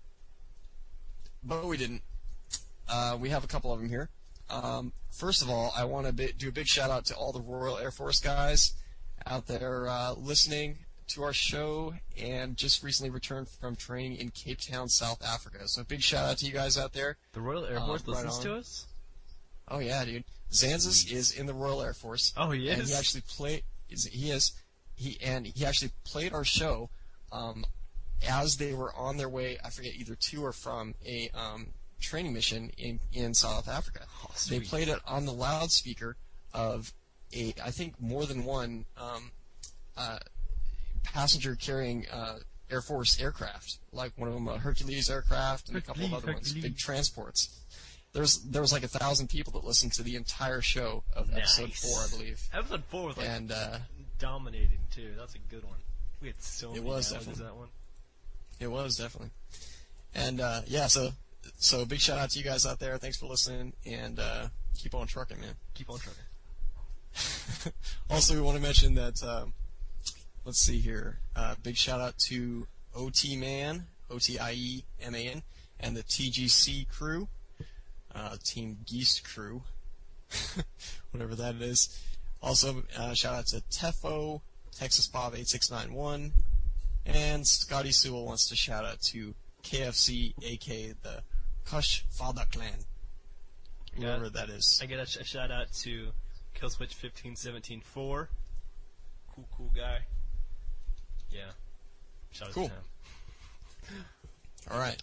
but we didn't. Uh, we have a couple of them here. Um, first of all, I want to bi- do a big shout out to all the Royal Air Force guys out there uh, listening to our show and just recently returned from training in Cape Town, South Africa. So a big shout out to you guys out there. The Royal Air Force um, right listens on. to us? Oh yeah, dude. Zanzas is in the Royal Air Force. Oh, he is? And he actually played. He is. He and he actually played our show. Um, as they were on their way, I forget, either to or from a um, training mission in, in South Africa. Oh, they played it on the loudspeaker of a, I think, more than one um, uh, passenger-carrying uh, Air Force aircraft, like one of them a Hercules aircraft and a couple of other Hercules. ones, big transports. There's there was like a thousand people that listened to the entire show of Nice. episode four, I believe. Episode four was like and uh, dominating too. That's a good one. We had so It many was downloads definitely. that one. It was definitely. And uh, yeah, so so big shout out to you guys out there. Thanks for listening, and uh, keep on trucking, man. Keep on trucking. Also, we want to mention that. Um, let's see here. Uh, big shout out to O T Man, O T I E M A N, and the T G C crew, uh, Team Geist crew, whatever that is. Also, uh, shout out to Tefo, Texas Bob eight six nine one. And Scotty Sewell wants to shout out to K F C, aka the Kush Fada Clan. Whoever Yeah. that is. I get a, sh- a shout out to Killswitch fifteen seventeen four. Cool, cool guy. Yeah. Shout out Cool. to him. Alright.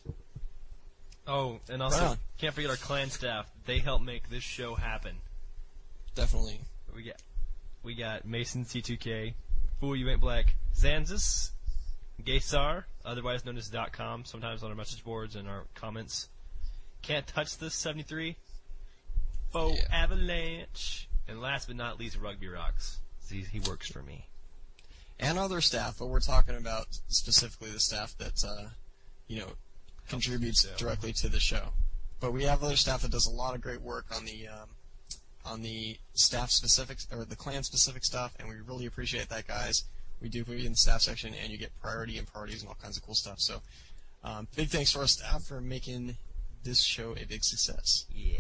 Oh, and also, Right on. can't forget our clan staff. They help make this show happen. Definitely. We got, we got Mason C two K, Fool You Ain't Black, Zanzas, Gaysar, otherwise known as .com, sometimes on our message boards and our comments. Can't Touch This seventy-three, Faux Yeah. Avalanche, and last but not least, Rugby Rocks. He, he works for me. And other staff, but we're talking about specifically the staff that, uh, you know, contributes the show. directly to the show. But we have other staff that does a lot of great work on the um, on the staff specific or the clan specific stuff, and we really appreciate that, guys. We do put you in the staff section, and you get priority and parties and all kinds of cool stuff. So, um, big thanks to our staff for making this show a big success. Yeah.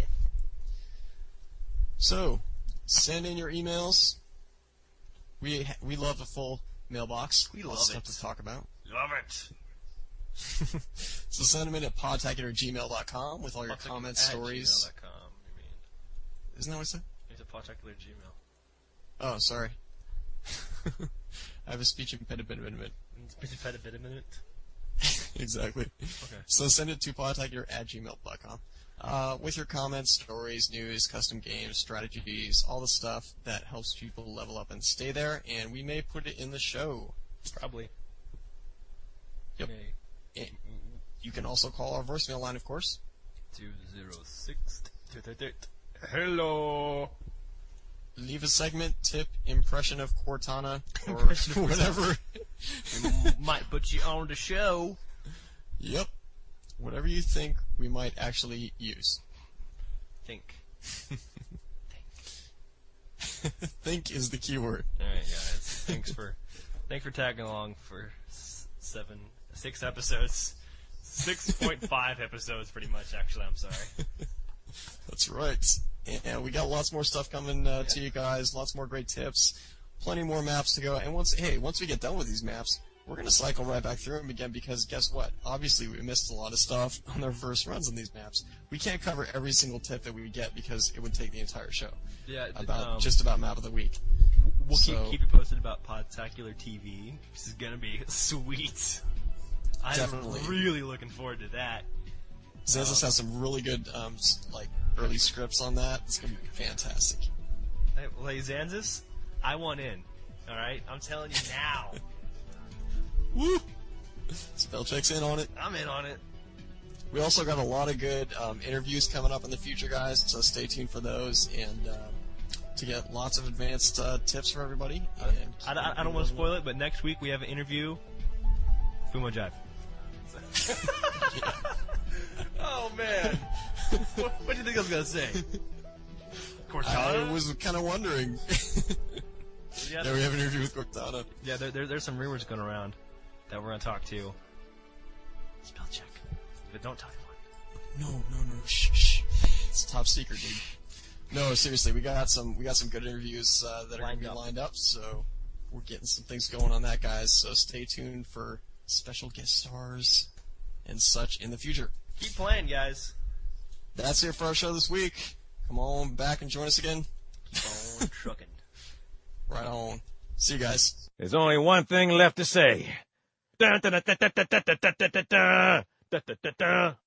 So, send in your emails. We we love a full mailbox. We Lots love of stuff it. to talk about. Love it. So send them in at podtacular at gmail dot com with all your Podtacular comments, at stories. gmail dot com, you mean. Isn't that what I said? It's a Podtacular Gmail. Oh, sorry. I have a speech impediment. Speech impediment. Exactly. Okay. So send it to podtacular at gmail dot com uh, with your comments, stories, news, custom games, strategies, all the stuff that helps people level up and stay there, and we may put it in the show. Probably. Yep. And you can also call our voicemail line, of course. two zero six Hello. Leave a segment, tip, impression of Cortana, or Impression of whatever. We might put you on the show. Yep. Whatever you think we might actually use. Think. Think is the key word. All right, guys. Thanks for thanks for tagging along for s- seven, six episodes, six point five episodes, pretty much. Actually, I'm sorry. That's right. And we got lots more stuff coming uh, to you guys. Lots more great tips. Plenty more maps to go. And once, hey, once we get done with these maps, we're gonna cycle right back through them again because guess what? Obviously, we missed a lot of stuff on our first runs on these maps. We can't cover every single tip that we get because it would take the entire show. Yeah, About um, just about map of the week. We'll So- keep keep you posted about Podtacular T V. This is gonna be sweet. I'm Definitely. really looking forward to that. Zenzis has some really good, um, s- like, early scripts on that. It's gonna be fantastic. Hey, well, hey, Zanzis, I want in. All right, I'm telling you now. Woo! Spellcheck's in on it. I'm in on it. We also got a lot of good um, interviews coming up in the future, guys, so stay tuned for those and uh, to get lots of advanced uh, tips for everybody. And I, I, I don't want to spoil it, but next week we have an interview. Fumo Jive. Oh man, what, what do you think I was gonna say? Cortana? I was kind of wondering. Yeah, Yeah, we have an interview with Cortana. Yeah, there, there, there's some rumors going around that we're gonna talk to. Spell check, but don't tell anyone. No, no, no, shh, shh. It's top secret, dude. No, seriously, we got some we got some good interviews uh, that are Lined gonna be up. lined up, so we're getting some things going on that, guys. So stay tuned for special guest stars and such in the future. Keep playing, guys. That's it for our show this week. Come on back and join us again. Keep on trucking. Right on. See you guys. There's only one thing left to say. Dun, dun, dun, dun, dun, dun, dun, dun, dun, dun, dun, dun, dun, dun.